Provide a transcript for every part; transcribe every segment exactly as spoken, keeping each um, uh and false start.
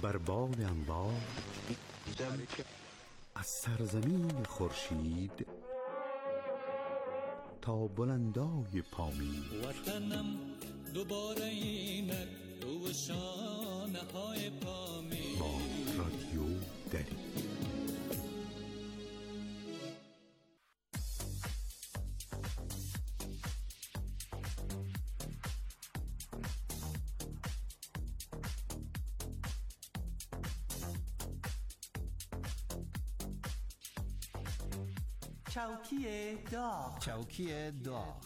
بر باد انبار از سرزمین خورشید تا بلندای پامید. وطنم دوباره اینک تو شانه های پامید. با رادیو دری. چوکی داغ. چوکی داغ.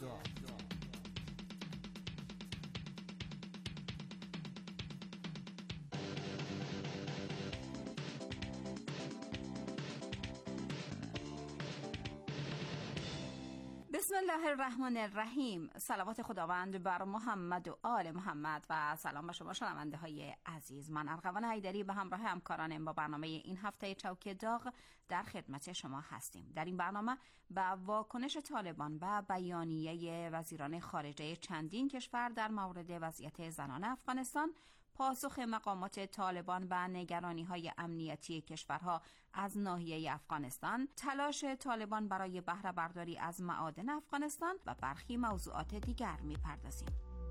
بسم الله الرحمن الرحیم. صلوات خداوند بر محمد و آل محمد و سلام به شما شنونده های عزیز. من ارغوان حیدری به همراه همکارانم با برنامه این هفته چوکی داغ در خدمت شما هستیم. در این برنامه با واکنش طالبان و بیانیه وزیران خارجه چندین کشور در مورد وضعیت زنان افغانستان، پاسخ مقامات طالبان به نگرانی‌های امنیتی کشورها از ناحیه افغانستان، تلاش طالبان برای بهره برداری از معادن افغانستان و برخی موضوعات دیگر می‌پردازیم.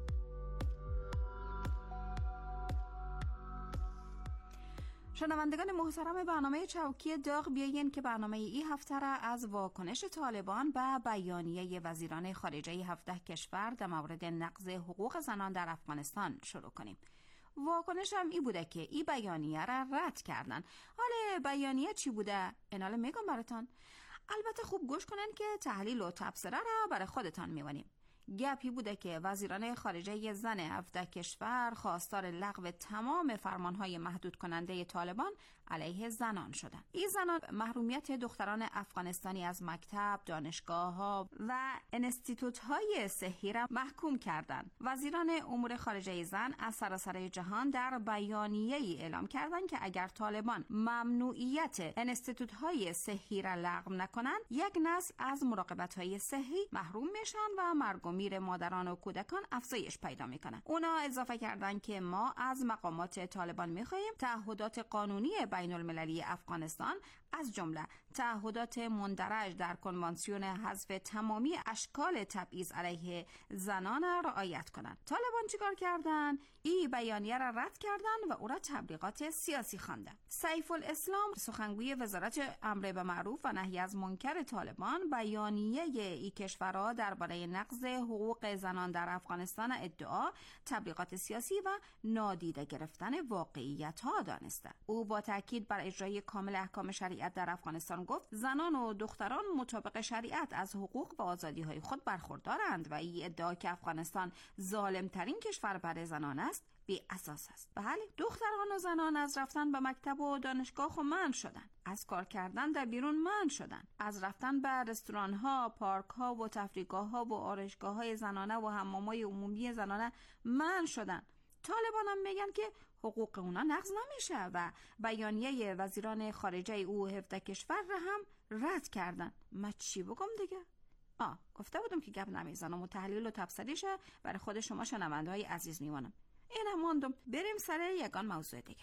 شنوندگان محترم برنامه چوکی داغ، بیایین که برنامه ای هفته را از واکنش طالبان به بیانیه وزیران خارجه هفده کشور در مورد نقض حقوق زنان در افغانستان شروع کنیم. واکنش هم ای بوده که ای بیانیه را رد کردن. حالا بیانیه چی بوده؟ ایناله میگم براتان. البته خوب گوش کنن که تحلیل و تبصره را برای خودتان میوانیم. گپی بوده که وزیران خارجه زن هفده کشور خواستار لغو تمام فرمانهای محدود کننده طالبان علیه زنان شدند. این زنان محرومیت دختران افغانستانی از مکتب، دانشگاه‌ها و انستیتوت‌های صحی را محکوم کردند. وزیران امور خارجه زن از سراسر جهان در بیانیه‌ای اعلام کردند که اگر طالبان ممنوعیت انستیتوت‌های صحی را لغو نکنند، یک نسل از مراقبت‌های صحی محروم میشن و مرگ میر مادران و کودکان افزایش پیدا میکنه. اونا اضافه کردن که ما از مقامات طالبان میخواهیم تعهدات قانونی بین المللی افغانستان از جمله تعهدات مندرج در کنوانسیون حذف تمامی اشکال تبعیض علیه زنان را رعایت کنند. طالبان چیکار کردن؟ این بیانیه را رد کردن و او را تبلیغات سیاسی خواندن. سیف الاسلام، سخنگوی وزارت امر به معروف و نهی از منکر طالبان، بیانیه این کشورها درباره نقض حقوق زنان در افغانستان ادعا، تبلیغات سیاسی و نادیده گرفتن واقعیت ها دانسته. او با تاکید بر اجرای کامل احکام شریعت در افغانستان گفت زنان و دختران مطابق شریعت از حقوق و آزادی های خود برخوردارند و این ادعا که افغانستان ظالم ترین کشور برای زنان است بی اساس است. بله، دختران و زنان از رفتن به مکتب و دانشگاه خو منع شدن، از کار کردن در بیرون منع شدن، از رفتن به رستوران ها، پارک ها و تفریحگاه ها و آرایشگاه های زنانه و حمام های عمومی زنانه منع شدن. طالبان هم میگن که حقوق اونا نقض نمیشه و بیانیه وزیران خارجه او هفده کشور را هم رد کردن. من چی بگم دیگه؟ آه گفته بودم که گپ نمیزنم و تحلیل و تبصریشه برای خود شما شنونده های عزیز میوانم. اینم موندم. بریم سر یگان موضوع دیگه.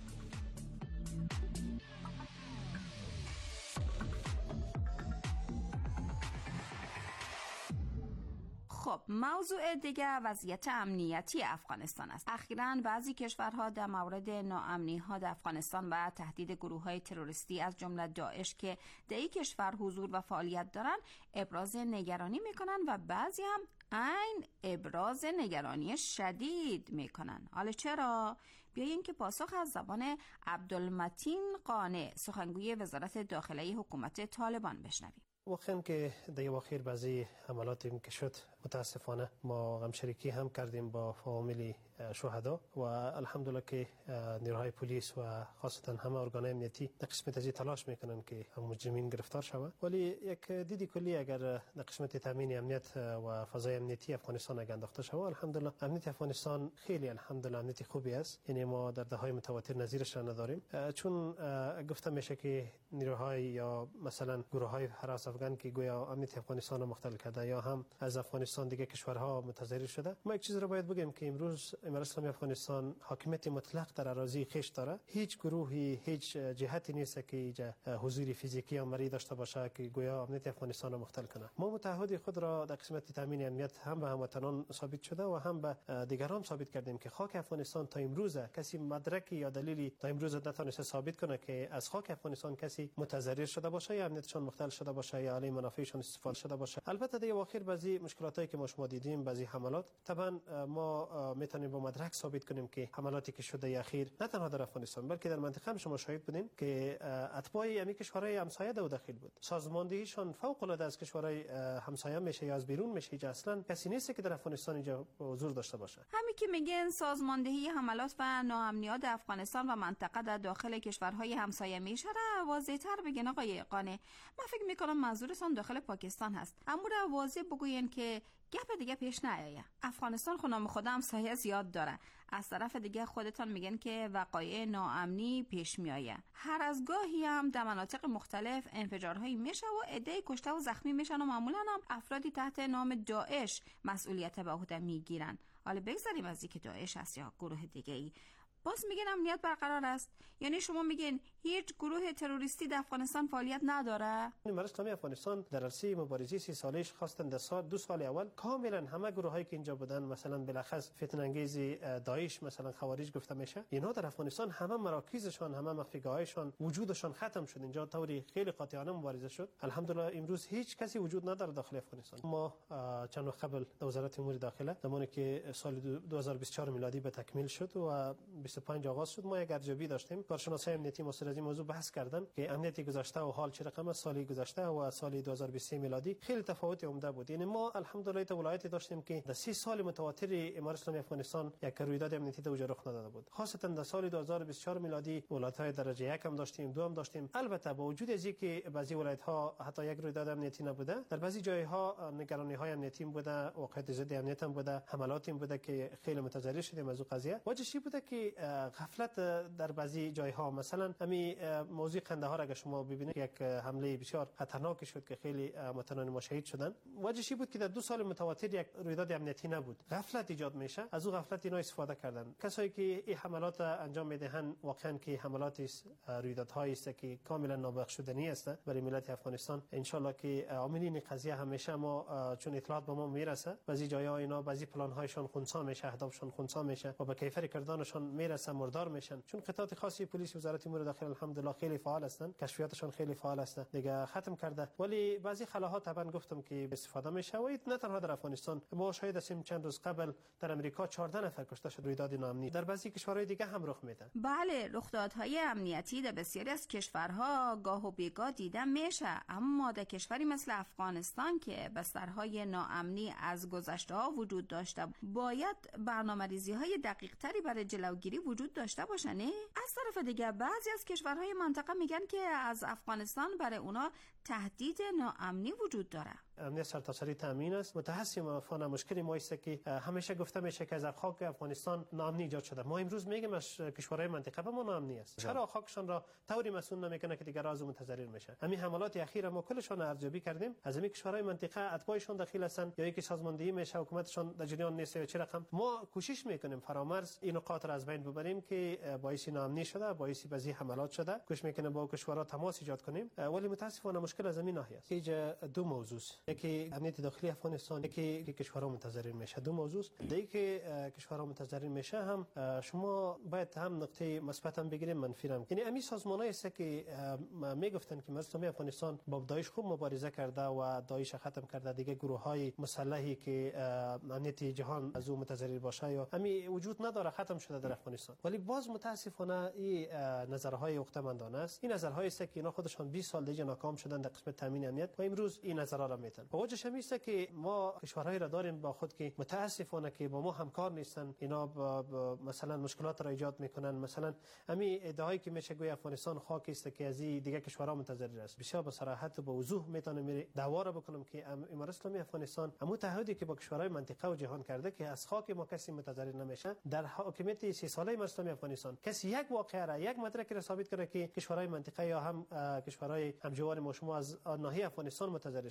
خب، موضوع دیگه وضعیت امنیتی افغانستان است. اخیراً بعضی کشورها در مورد ناامنی‌ها در افغانستان و تهدید گروه‌های تروریستی از جمله داعش که در این کشور حضور و فعالیت دارن ابراز نگرانی میکنن و بعضی هم عین ابراز نگرانی شدید میکنن. حالا چرا؟ بیایین که پاسخ از زبان عبدالمتین قانع، سخنگوی وزارت داخلی حکومت طالبان بشنویم. واقعا که در اواخر بعضی حملاتی که شد متاسفانه ما غمشریکی هم کردیم با فامیل شهدا و الحمدلله که نیروهای پلیس و خاصتا همه ارگانهای امنیتی در قسمت از تلاش میکنن که مجرمین گرفتار شوند. ولی یک دیدی کلی اگر در قسمت تامین امنیت و فضای امنیتی افغانستان اگر انداخته شود، الحمدلله امنیت افغانستان خیلی الحمدلله امنیت خوبی است. یعنی ما در دههای متواتر نظیرش را نداریم، چون گفته میشه که نیروهای یا مثلا گروههای حراس افغان که گویا امنیت افغانستان را مختل کرده یا هم از افغانستان دیگه کشورها متضرر شده. ما یک چیز رو باید بگیم که امروز امارات اسلامی افغانستان حاکمیت مطلق در اراضی خویش داره. هیچ گروهی هیچ جهتی نیست که اینجا حضور فیزیکی عملی داشته باشه که گویا امنیت افغانستان را مختل کنه. ما متحد خود را در قسمت تامین امنیت هم به هموطنان ثابت شده و هم به دیگران ثابت کردیم که خاک افغانستان تا امروز کسی مدرکی یا دلیلی تا امروز نتونسته ثابت کنه که از خاک افغانستان کسی متضرر شده باشه یا امنیتشان مختل شده باشه یا علی منافعشان استفاده شده باشه. البته در اواخر بعضی مشکلاتی که ما شما دیدیم، بعضی حملات، طبعا ما میتونیم با مدرک ثابت کنیم که حملاتی که شده اخیر نه تنها در افغانستان بلکه در منطقه هم شما شاهد بودین که اتباع امی کشورهای همسایه دو داخل بود. سازماندهیشان فوق العاده از کشورهای همسایه میشه یا از بیرون میشه. اینجا اصلا کسی نیست که در افغانستان اینجا حضور داشته باشه. همین که میگن سازماندهی حملات و ناامنیات در افغانستان و منطقه در داخل کشورهای همسایه میشه را واضح‌تر بگین آقای قانع. من فکر میکنم منظورتون داخل پاکستان هست. اما را واضح بگوین که گپ دیگه پیش نیاید. افغانستان خودم خود همسایه زیاد داره. از طرف دیگه خودتان میگن که وقایع ناامنی پیش میآید. هر از گاهی هم در مناطق مختلف انفجارهایی میشه و عده‌ای کشته و زخمی میشن و معمولا هم افرادی تحت نام داعش مسئولیت به عهده میگیرن. حالا بگذاریم از اینکه داعش هست یا گروه دیگه ای، باز میگن امنیت برقرار است. یعنی شما میگن هیچ گروه تروریستی در افغانستان فعالیت نداره؟ امارات اسلامی افغانستان در عرصه مبارزه سی سالش خواستن در سال دو سال اول کاملا همه گروهایی که اینجا بودن، مثلا بالاخص فتنه انگیز داعش، مثلا خوارج گفته میشه، اینا در افغانستان همه مراکزشان، همه مخفیگاهایشان، وجودشان ختم شد. اینجا طوری خیلی قاطعانه مبارزه شد. الحمدلله امروز هیچ کسی وجود نداره داخل افغانستان. ما چند وقت قبل وزارت امور داخله زمانی که سال دو هزار و بیست و چهار میلادی به تکمیل شد و بیست و پنج آغاز شد، ما یک ارزیابی داشتیم. کارشناسای امنیتی مسئول از این موضوع بحث کردن که امنیتی گذشته و حال چه رقم است. سال گذشته و سال دو هزار و بیست و سه میلادی خیلی تفاوت عمده بود. یعنی ما الحمدلله تا ولایتی داشتیم که در سی سال متواتر امارات اسلامی افغانستان یک رویداد امنیتی در رخ نداده بود. خاصتا در سال دو هزار و بیست و چهار میلادی ولایت‌های درجه یک هم داشتیم، دو هم داشتیم. البته با وجود از اینکه بعضی ولایت‌ها حتی یک رویداد امنیتی نبوده، در بعضی جای‌ها نگرانی‌های امنیتی بوده، واقعیت ضد امنیت هم بوده، حملات هم بوده که خیلی متضرر شدیم از اون قضیه. واجبی بوده که غفلت در بعضی جای‌ها، مثلا همین موضوع قندهار اگه شما ببینید یک حمله بسیار خطرناک شد که خیلی متنان ما شهید شدن. واجبی بود که در دو سال متواتر یک رویداد امنیتی نبود. غفلت ایجاد میشه، از اون غفلت اینا استفاده کردن. کسایی که این حملات انجام میدهند واقعا که حملات رویدادهایی است که کاملا نابخشودنی است برای ملت افغانستان. ان شاء الله که عاملین قضیه همیشه ما چون اطلاعات به ما میرسه، بعضی جای‌ها اینا بعضی پلان‌هایشان خنثی میشه، اهدافشان خنثی میشه و به کیفر کردنشان میرسه، مردار میشن. چون قطعات خاصی پلیس وزارت امور داخله الحمدلله خیلی فعال هستند، کشفیاتشان خیلی فعال است، دیگه ختم کرده. ولی بعضی خلاها طبعا گفتم که استفاده میشه و نه تنها در افغانستان. ما شاهد هستیم چند روز قبل در امریکا چهارده نفر کشته شد رویداد ناامنی. در بعضی کشورهای دیگه هم رخ میده. بله، رخدادهای امنیتی در بسیاری از کشورها گاه و بیگاه دیده میشه، اما در کشوری مثل افغانستان که بسترهای ناامنی از گذشته‌ها وجود داشته، باید برنامه‌ریزی‌های دقیق‌تری برای جلوگیری وجود داشته باشه. نه؟ از طرف دیگه بعضی از کشورهای منطقه میگن که از افغانستان برای اونا تهدید ناامنی وجود داره. امنیت سرتاسری تامین است. متاسفانه مشکلی ما است که همیشه گفته میشه که از خاک افغانستان ناامنی ایجاد شده. ما امروز میگیم از کشورهای منطقه به ما ناامنی است. چرا خاکشان را طوری مسئول نمیکنه که دیگر از متضرر میشه؟ همین حملات اخیر ما کلشان ارزیابی کردیم. از همین کشورهای منطقه اتباعشان داخل هستند یا یکی سازماندهی میشه، حکومتشان در جریان نیست یا چه رقم. ما کوشش میکنیم فرامرز این نقاط را از بین ببریم که باعث ناامنی شده، باعث بعضی حملات شده. کوشش میکنیم با کشورها تماس ایجاد کنیم، ولی متاسفانه مشکل از همین ناحیه است. اینجا دو موضوع است. یکی امنیت داخلی افغانستان، یکی که کشورها متضرر میشه. دو موضوع دیگه که کشورها متضرر میشه هم شما باید هم نقطه مثبت هم بگیریم منفی هم. یعنی امی سازمانایی است که میگفتن که اسلامی افغانستان با داعش خوب مبارزه کرده و داعش ختم کرده، دیگه گروه‌های مسلحی که امنیت جهان از اون متضرر باشه یا امی وجود نداره، ختم شده در افغانستان. ولی باز متاسفانه این نظرهای عقده‌مندانه است. این نظرهای است که اینا خودشان بیست سال دیگه ناکام شدن در قسمت تامین امنیت و امروز این نظرها را میتن. وجهش هم است که ما کشورهایی را داریم با خود که متاسفانه که با ما همکار نیستن. اینا با با مثلا مشکلات را ایجاد میکنن. مثلا همین ادعایی که میشه گویا افغانستان خاک است که از دیگه کشورها متضرر است. بسیار با صراحت و با وضوح میتونم دعوا را بکنم که امارات اسلامی افغانستان همون تعهدی که با کشورهای منطقه و جهان کرده که از خاک ما کسی متضرر نمیشه. در حاکمیت سی ساله امارات اسلامی افغانستان کسی یک واقعه را، یک مدرک را ثابت کنه که کشورهای منطقه یا هم کشورهای همجوار ما شما از ناحیه افغانستان متضرر شده باشه.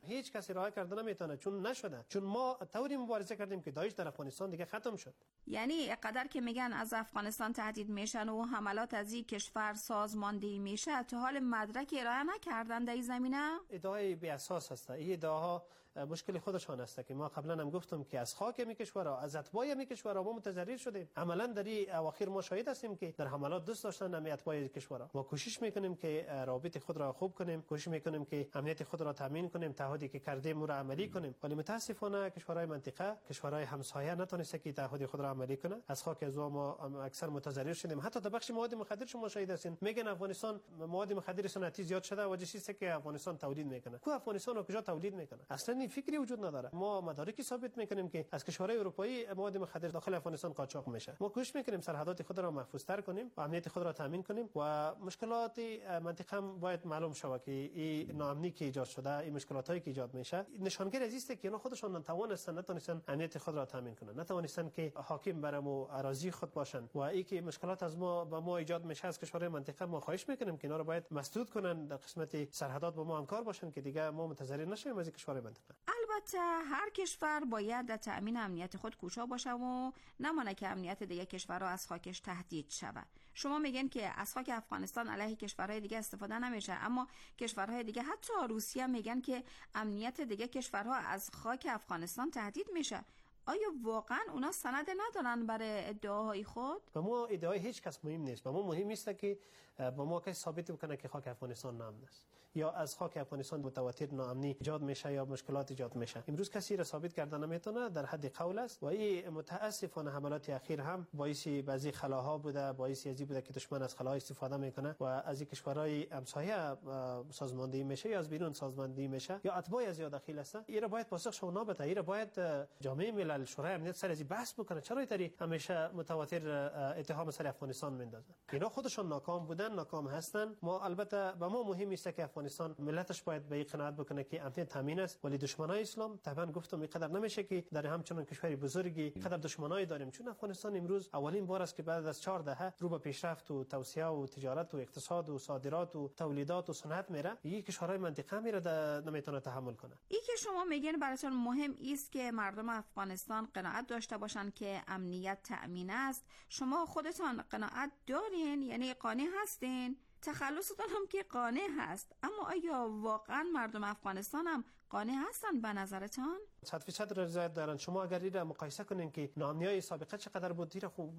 هیچ کسی راه کرده نمیتونه، چون نشده، چون ما طوری مبارزه کردیم که داعش در افغانستان دیگه ختم شد. یعنی قدر که میگن از افغانستان تهدید میشن و حملات از این کشور سازماندهی میشه، تا حال مدرک ارائه نکردن در این زمینه؟ ادعای بی اساس هست. این ادعاها مشکل خودشان است که ما قبلا هم گفتم که از خاک می کشورها، از اتباع می کشورها ما متضرر شدیم. عملا در این اواخر ما شاهد هستیم که در حملات دوست داشتن همه اتباع کشورها. ما کوشش میکنیم که روابط خود را خوب کنیم، کوشش میکنیم که امنیت خود را تامین کنیم، تعهدی که کردیم را عملی کنیم. ولی متاسفانه کشورهای منطقه، کشورهای همسایه نتونسته که تعهد خود را عملی کنه. از خاک از ما اکثر متضرر شدیم. حتی در بخش مواد مخدر شما شاهد هستین، میگن افغانستان مواد مخدر صنعتی زیاد شده و چیزی که افغانستان تولید میکنه. کو افغانستان رو کجا تولید میکنه؟ اصلا این فکری وجود نداره. ما مدارکی ثابت میکنیم که از کشورهای اروپایی مواد مخدر داخل افغانستان قاچاق میشه. ما کوشش میکنیم سرحدات خود را محفوظ تر کنیم و امنیت خود را تامین کنیم و مشکلات منطقه هم باید معلوم شود که این ناامنی که ایجاد شده، این مشکلاتایی که ایجاد میشه نشانگر از است که اینا خودشون نتوانستن نتونستن امنیت خود را تامین کنن، نتونستن که حاکم بر مو اراضی خود باشن و این که مشکلات از ما با ما ایجاد میشه از کشورهای منطقه. ما خواهش میکنیم که اینا را باید مسدود کنن، در قسمت سرحدات با ما همکار باشن که دیگه ما متضرر نشیم از کشورهای منطقه. البته هر کشور باید در تأمین امنیت خود کوشا باشه و نمانه که امنیت دیگه کشورها از خاکش تهدید شود. شما میگن که از خاک افغانستان علیه کشورهای دیگه استفاده نمیشه، اما کشورهای دیگه حتی روسیه میگن که امنیت دیگه کشورها از خاک افغانستان تهدید میشه. آیا واقعا اونا سند ندارن برای ادعاهای خود؟ با ما ادعای هیچ کس مهم نیست. با ما مهم است که با ما کسی ثابت بکنه که خاک افغانستان ناامن است یا از خاک افغانستان متواتر ناامنی ایجاد میشه یا مشکلات ایجاد میشه. امروز کسی را ثابت کردن نمیتونه، در حد قول است و این متاسفانه حملات اخیر هم باعث بعضی خلاها بوده، باعث ازی بوده که دشمن از خلاها استفاده میکنه و از این کشورهای همسایه سازماندهی میشه یا از بیرون سازماندهی میشه یا اتباع از یا داخل است. این را باید پاسخ شونا بده. این را باید جامعه ملل شورای امنیت سر از بحث بکنه. چرا اینطوری همیشه متواتر اتهام سر افغانستان میندازن؟ اینا خودشون ناکام بودن، ناکام هستن. ما البته به ما مهم است که افغانستان ملتش باید به این قناعت بکنه که امنیت تامین است، ولی دشمنای اسلام طبعا گفتم اینقدر نمیشه که در همچنان کشوری بزرگی قدر دشمنای داریم، چون افغانستان امروز اولین بار است که بعد از چهار دهه رو به پیشرفت و توسعه و تجارت و اقتصاد و صادرات و تولیدات و صنعت میره. این کشورهای منطقه میره نمیتونه تحمل کنه. این که شما میگین براتون مهم است که مردم افغانستان قناعت داشته باشن که امنیت تأمین است. شما خودتان قناعت دارین؟ یعنی قانع هستین؟ تخلصتان هم که قانع هست، اما آیا واقعا مردم افغانستان هم قانع هستن به نظرتان؟ صد فیصد رضایت دارن. شما اگر این را مقایسه کنین که ناامنی‌های سابقه چقدر بود، دیر خوب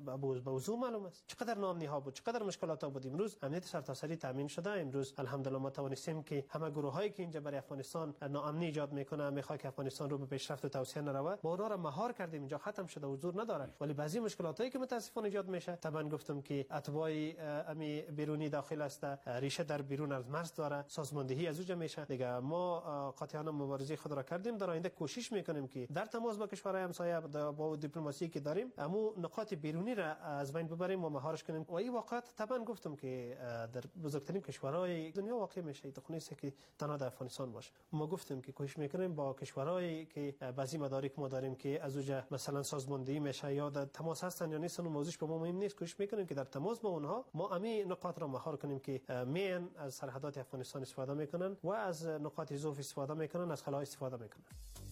به وضوح معلوم است چقدر ناامنی‌ها بود، چقدر مشکلات بود. امروز امنیت سرتاسری تامین شده. امروز الحمدلله ما توانستیم که همه گروهایی که اینجا برای افغانستان ناامنی ایجاد میکنه، میخواد که افغانستان رو به پیشرفت و توسعه نروه، ما اونها را مهار کردیم. اینجا ختم شده، حضور نداره. ولی بعضی مشکلاتی که متاسفانه ایجاد میشه، طبعا گفتم که اتباع امی بیرونی داخل است، ریشه در بیرون از مرز داره، سازماندهی از اونجا میشه. دیگه ما قاطعانه مبارزه خود را کردیم. در آینده کوشش میکنیم که در تماس با کشورهای همسایه با دیپلماسی که داریم امو نقاط بیرونی را از بین ببریم و مهارش کنیم. و این واقعیت طبعا گفتم که در بزرگترین کشورهای دنیا واقع میشه. تو نیست که تنها در افغانستان باشه. ما گفتیم که کوشش میکنیم با کشورهایی که بعضی مدارک ما داریم که از اونجا مثلا سازماندهی میشه یا در تماس هستن یا نیستن، و موضوعش به ما مهم نیست. کوشش میکنیم که در تماس با اونها ما امی نقاط را مهار کنیم که میان از سرحدات افغانستان استفاده میکنن و از نقاط ضعف استفاده میکنن، از خلاها استفاده میکنن.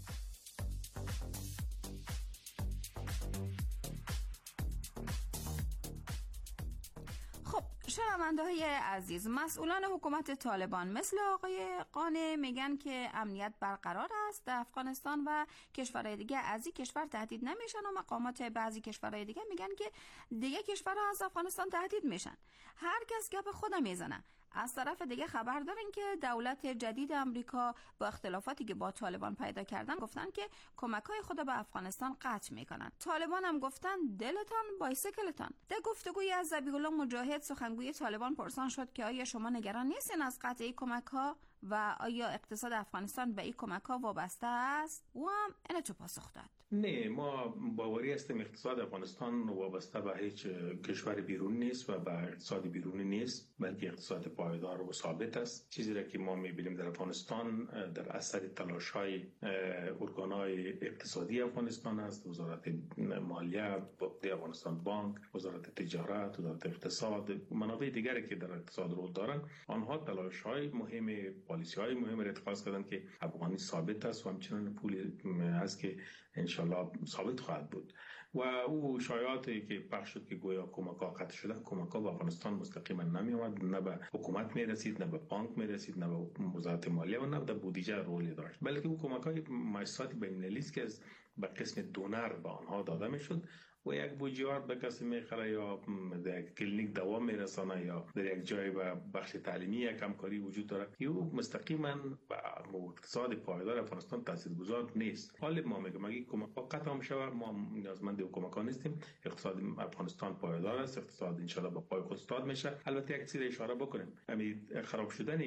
شنونده های عزیز، مسئولان حکومت طالبان مثل آقای قانع میگن که امنیت برقرار است در افغانستان و کشورهای دیگه از این کشور تهدید نمیشن و مقامات بعضی کشورهای دیگه میگن که دیگه کشورها از افغانستان تهدید میشن. هر کس گپ خودم میزنه. از طرف دیگه خبر دارین که دولت جدید امریکا با اختلافاتی که با طالبان پیدا کردن گفتن که کمک‌های خود به افغانستان قطع میکنن. طالبان هم گفتن دلتان بایسیکلتان. در گفتگوی از ذبیح الله مجاهد سخنگوی طالبان پرسان شد که آیا شما نگران نیستین از قطع این کمک‌ها و آیا اقتصاد افغانستان به این کمک‌ها وابسته است؟ او هم اینو تو پاسخ داد. نه، ما باوری هستیم اقتصاد افغانستان وابسته به هیچ کشور بیرون نیست و به اقتصاد بیرونی نیست، بلکه اقتصاد پایدار و ثابت است. چیزی را که ما می‌بینیم در افغانستان در اثر تلاش‌های ارگان‌های اقتصادی افغانستان است، وزارت مالیه، افغانستان بانک، وزارت تجارت، وزارت اقتصاد، منابع دیگری که در اقتصاد رو دارن، آنها تلاش‌های مهم پالیسی های مهم را اتخاذ کردن که افغانی ثابت است و همچنان پول است که انشالله ثابت خواهد بود. و او شایعاتی که پخش شد که گویا کمک ها قطع شده، کمک ها به افغانستان مستقیما نمی آمد، نه به حکومت می رسید، نه به بانک می رسید، نه به وزارت مالیه و نه به بودجه رولی داشت، بلکه او کمک های مؤسسات بین المللی است که از به قسم دونر به آنها داده می شد و یک بوجیار به کسی میخره یا در کلینیک دوا میرسانه یا در یک جای به بخش تعلیمی یک همکاری وجود داره، او مستقیما به اقتصاد پایدار افغانستان تاثیرگذار نیست. حال ما میگم اگه کمک ها قطع میشه ما نیازمند کمک ها نیستیم، اقتصاد افغانستان پایدار است، اقتصاد ان شاء الله با پای خود استاد میشه. البته یک چیز اشاره بکنیم، همین خراب شدن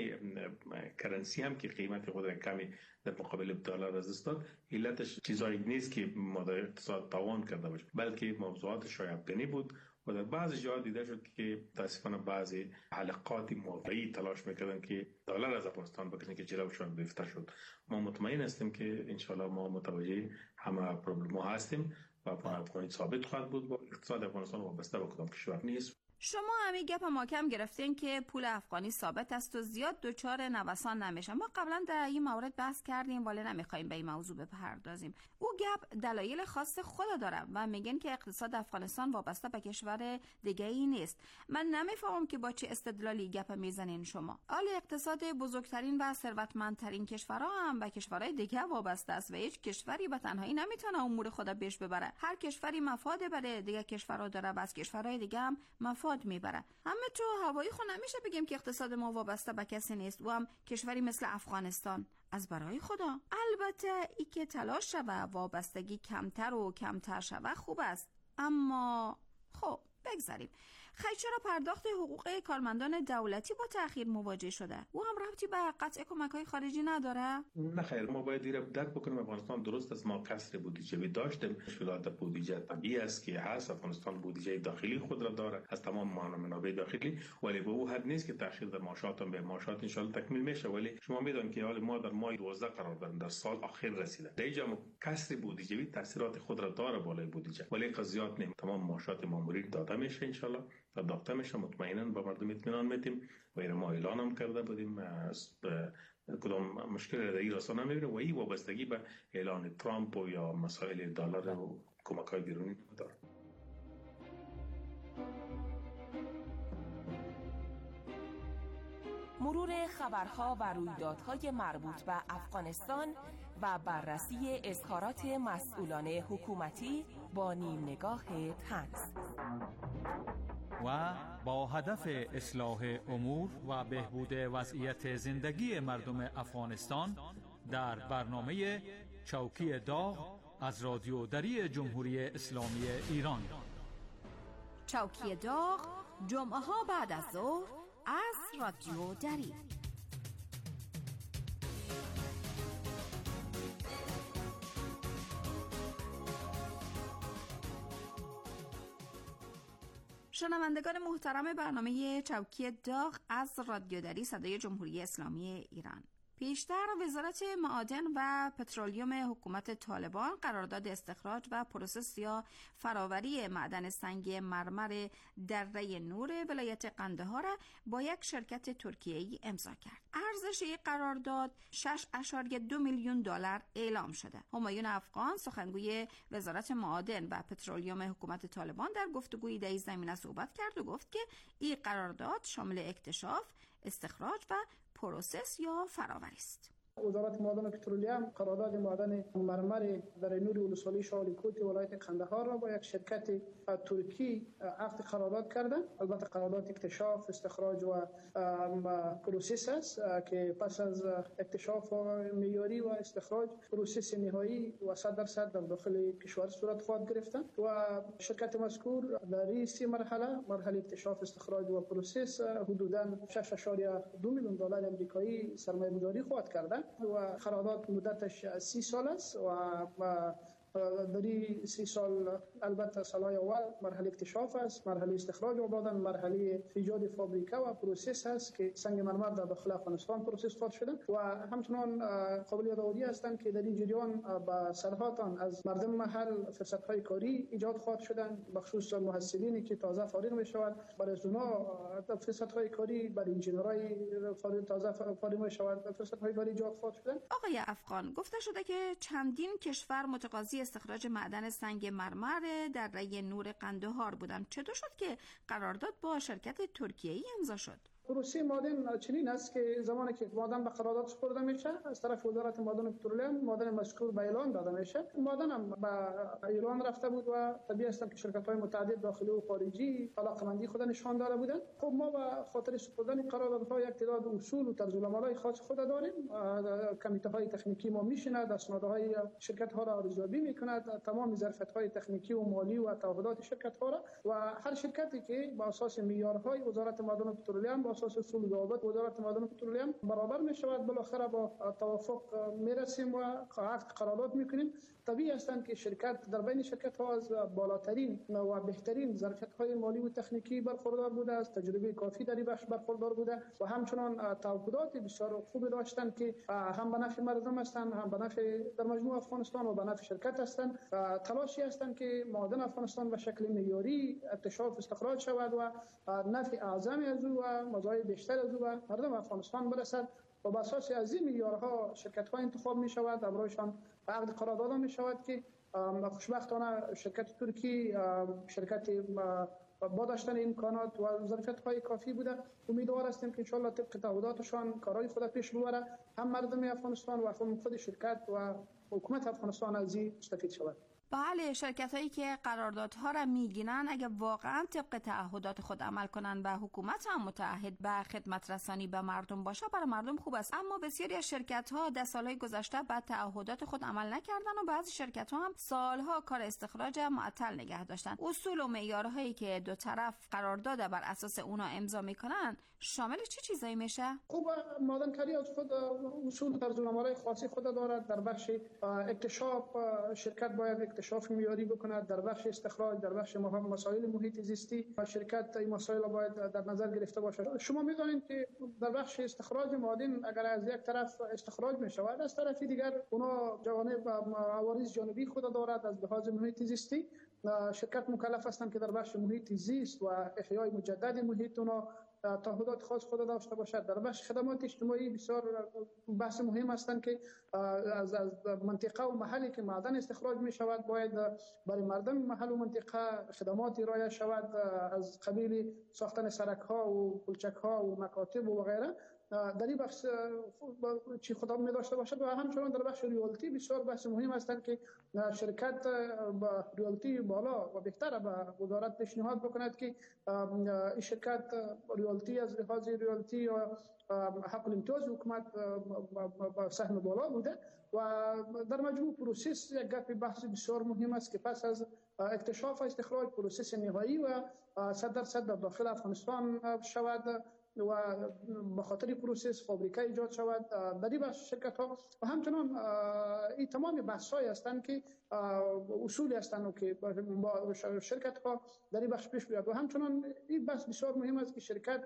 کرنسی هم که قیمت خود را کمی در مقابل دلار از دست داد، علتش چیزایی نیست که ما در اقتصاد تاوان کرده باشه، بلکه موضوعات شایع‌بینی بود و در بعضی جاها دیده شد که متاسفانه بعضی حلقات موقعی تلاش میکردن که دلار از افغانستان بکنه که جلوشان بفته شد. ما مطمئن هستیم که انشالله ما متوجه همه پروبلم ها هستیم و افغانی ثابت خواهد بود و اقتصاد افغانستان وابسته به کدام کشور نیست. شما همین گپ محکم گرفتین که پول افغانی ثابت است و زیاد دچار نوسان نمیشه. ما قبلا در این مورد بحث کردیم ولی نمیخوایم به این موضوع بپردازیم. او گپ دلایل خاص خود داره و میگن که اقتصاد افغانستان وابسته به کشور دیگه ای نیست. من نمیفهمم که با چه استدلالی گپ میزنین شما. حال اقتصاد بزرگترین و ثروتمندترین کشورها هم به کشورهای دیگه وابسته است و هیچ کشوری به تنهایی نمیتونه امور خود پیش ببره. هر کشوری مفاد برای دیگه کشورها داره و از کشورهای دیگه هم مفاد میبره. همه تو هوایی خود نمیشه بگیم که اقتصاد ما وابسته به کسی نیست و هم کشوری مثل افغانستان از برای خدا. البته ای که تلاش شوه وابستگی کمتر و کمتر شوه خوب است، اما خب بگذاریم. خیلی چرا پرداخت حقوق کارمندان دولتی با تأخیر مواجه شده؟ او هم ربطی به قطع کمک‌های خارجی نداره؟ نه خیر، ما باید دیره درک بکنیم افغانستان درست است ما کسر بودجه داشتیم، مشکلات بودجه طبیعی است که هست، افغانستان بودجه داخلی خود را داره از تمام منابع داخلی، ولی به او حد نیست که تأخیر در معاشات هم به معاشات ان شاء الله تکمیل میشه. ولی شما میدونید که حال ما در ماه دوازده قرار داریم، در سال آخر رسیده. در اینجا کسر بودجه تاثیرات خود را داره بالای بودجه، ولی قضیات نمی تمام معاشات مامورین داده میشه ان شاء الله تا داخته میشه. مطمئنا با مردم اطمینان میدیم و این ما اعلان هم کرده بودیم از کدام مشکل در این راستا نمیبینه و این وابستگی به اعلان ترامپ و یا مسائل دلار و کمک‌های بیرونی داره. مرور خبرها و رویدادهای مربوط به افغانستان و بررسی اظهارات مسئولان حکومتی با نیم نگاه طنز و با هدف اصلاح امور و بهبود وضعیت زندگی مردم افغانستان در برنامه چوکی داغ از رادیو دری جمهوری اسلامی ایران. چوکی داغ جمعه ها بعد از ظهر از رادیو دری. شنوندگان محترم برنامه چوکی داغ از رادیو دری صدای جمهوری اسلامی ایران، پیشتر وزارت معادن و پترولیوم حکومت طالبان قرارداد استخراج و پروسس یا فراوری معدن سنگ مرمر دره نور ولایت قندهار را با یک شرکت ترکیه‌ای امضا کرد. ارزش این قرارداد شش ممیز دو میلیون دلار اعلام شده. همایون افغان سخنگوی وزارت معادن و پترولیوم حکومت طالبان در گفتگویی در این زمینه صحبت کرد و گفت که این قرارداد شامل اکتشاف، استخراج و پروسس یا فراوری است. وزارت معادن و پترولیوم قرارداد معدن مرمر در نور ولسوالی شالیکوت ولایت قندهار را با یک شرکت ترکی عقد قرارداد کردند. البته قرارداد اکتشاف، استخراج و پروسس است که پس از اکتشاف معیاری و استخراج پروسس نهایی و صد درصد در داخل کشور صورت خواهد گرفتند و شرکت مذکور در این سه مرحله، مرحله اکتشاف، استخراج و پروسس، حدوداً شش ممیز دو میلیون دلار آمریکایی سرمایه‌گذاری خواهد کرد و قرارداد مدتش سی سال است و در این سی سال البته سالهای اول مرحله اکتشاف است، مرحله استخراج و بعداً مرحله ایجاد فابریکه و پروسس است که سنگ مرمر در داخل افغانستان پروسس خواهد شدن و همچنان قابل یادآوری هستند که در این جریان با صدها تن از مردم محل فرصت‌های کاری ایجاد خواهد شدن، بخصوص محصلینی که تازه فارغ میشوند، برای از اونها فرصت‌های کاری، برای انجینرهای فارغ تازه فارغ میشوند فرصت‌های کاری ایجاد خواهد شدن. آقای افغان، گفته شده که چندین کشور متقاضی استخراج معدن سنگ مرمر در دره نور قندهار بودند. چطور شد که قرارداد با شرکت ترکیه‌ای امضا شد؟ پروسه معدن چنین است که زمانی که معدن به قرارداد سپرده میشه از طرف وزارت معدن و پترولیم، معدن مذکور به اعلان داده میشه. معدن هم به اعلان رفته بود و طبیعی است که شرکت‌های متعدد داخلی و خارجی علاقه‌مندی خود نشان داده بودند. خب ما به خاطر سپردن قراردادها یک تعداد اصول و طرزالعمل‌های خاص خود داریم. کمیته‌های تکنیکی ما میشیند، اسنادهای شرکت‌ها را ارزیابی میکند، تمام ظرفیت‌های تکنیکی و مالی و تعهدات شرکت‌ها را و هر شرکتی که با اساس معیارهای وزارت معدن و پترولیم با اساس اصول ضوابط وزارت معدن و پترولیم برابر می شود، بالاخره با توافق می رسیم و عقد قرارداد میکنیم. طبیعی است که شرکت در بین شرکت ها از بالاترین و بهترین ظرفیت های مالی و تکنیکی برخوردار بوده است، تجربه کافی در این بخش برخوردار بوده و همچنان تعهدات بسیار خوب داشتند که هم به نفع مردم هستند، هم به نفع در مجموع افغانستان و به نفع شرکت هستند. تلاشی هستند که معدن افغانستان به شکل معیاری اکتشاف استخراج شود و نفع اعظم از او و مزایای بیشتر از او به مردم افغانستان برسد و بر اساس از این معیارها شرکت‌ها انتخاب می شود، امروزشان عقد قرارداد می شود که خوشبختانه شرکت ترکی شرکت با داشتن امکانات و ظرفیت‌های کافی بوده. امیدوار هستیم که ان شاء الله طبق تعهداتشان کارهای خود پیش ببره، هم مردم افغانستان و هم خود شرکت و حکومت افغانستان از این مستفید شود. بله، شرکت هایی که قراردادها را میگیرن اگر واقعا طبق تعهدات خود عمل کنن و حکومت هم متعهد به خدمت رسانی به مردم باشه برای مردم خوب است. اما بسیاری از شرکت ها در سالهای گذشته به تعهدات خود عمل نکردن و بعضی شرکت ها هم سالها کار استخراج معطل نگه داشتن. اصول و معیارهایی که دو طرف قرارداد بر اساس اونا امضا میکنن شامل چه چی چیزایی میشه؟ خوب، معدنکاری از خود اصول طرزالعمل‌های خاصی خود دارد. در بخش اکتشاف شرکت باید اکتشاف معیاری بکند، در بخش استخراج، در بخش مسائل محیط زیستی شرکت این مسائل باید در نظر گرفته باشد. شما می‌دانید که در بخش استخراج معادن اگر از یک طرف استخراج می‌شود، از طرف دیگر اونا جوانب عوارض جانبی خود دارد. از لحاظ محیط زیستی شرکت مکلف هستند که در بخش محیط زیست و احیای مجدد محیط اونا تعهدات خاص خود داشته باشد. در بخش خدمات اجتماعی بسیار بحث مهم هستند که از از منطقه و محلی که معدن استخراج می شود باید برای مردم محل و منطقه خدمات ارائه شود، از قبیل ساختن سرک ها و پلچک ها و مکاتب و غیره. در این بخش چی خدا می داشته باشد و همچنان در بخش ریالتی بسیار بحث مهم هستند که شرکت با ریالتی بالا و بهتر به وزارت پیشنهاد بکند که این شرکت ریالتی از لحاظ ریالتی و حق الامتیاز حکومت با سهم بالا بوده و در مجموع پروسس یک گپ بحث بسیار مهم است که پس از اکتشاف و استخراج پروسس نهایی و صد درصد در داخل افغانستان شود و به خاطر پروسس فابریکه ایجاد شود در این بخش شرکت ها و همچنان این تمام بحث های هستند که اصولی هستند که با شرکت ها در این بخش پیش بیاد و همچنان این بحث بسیار مهم است که شرکت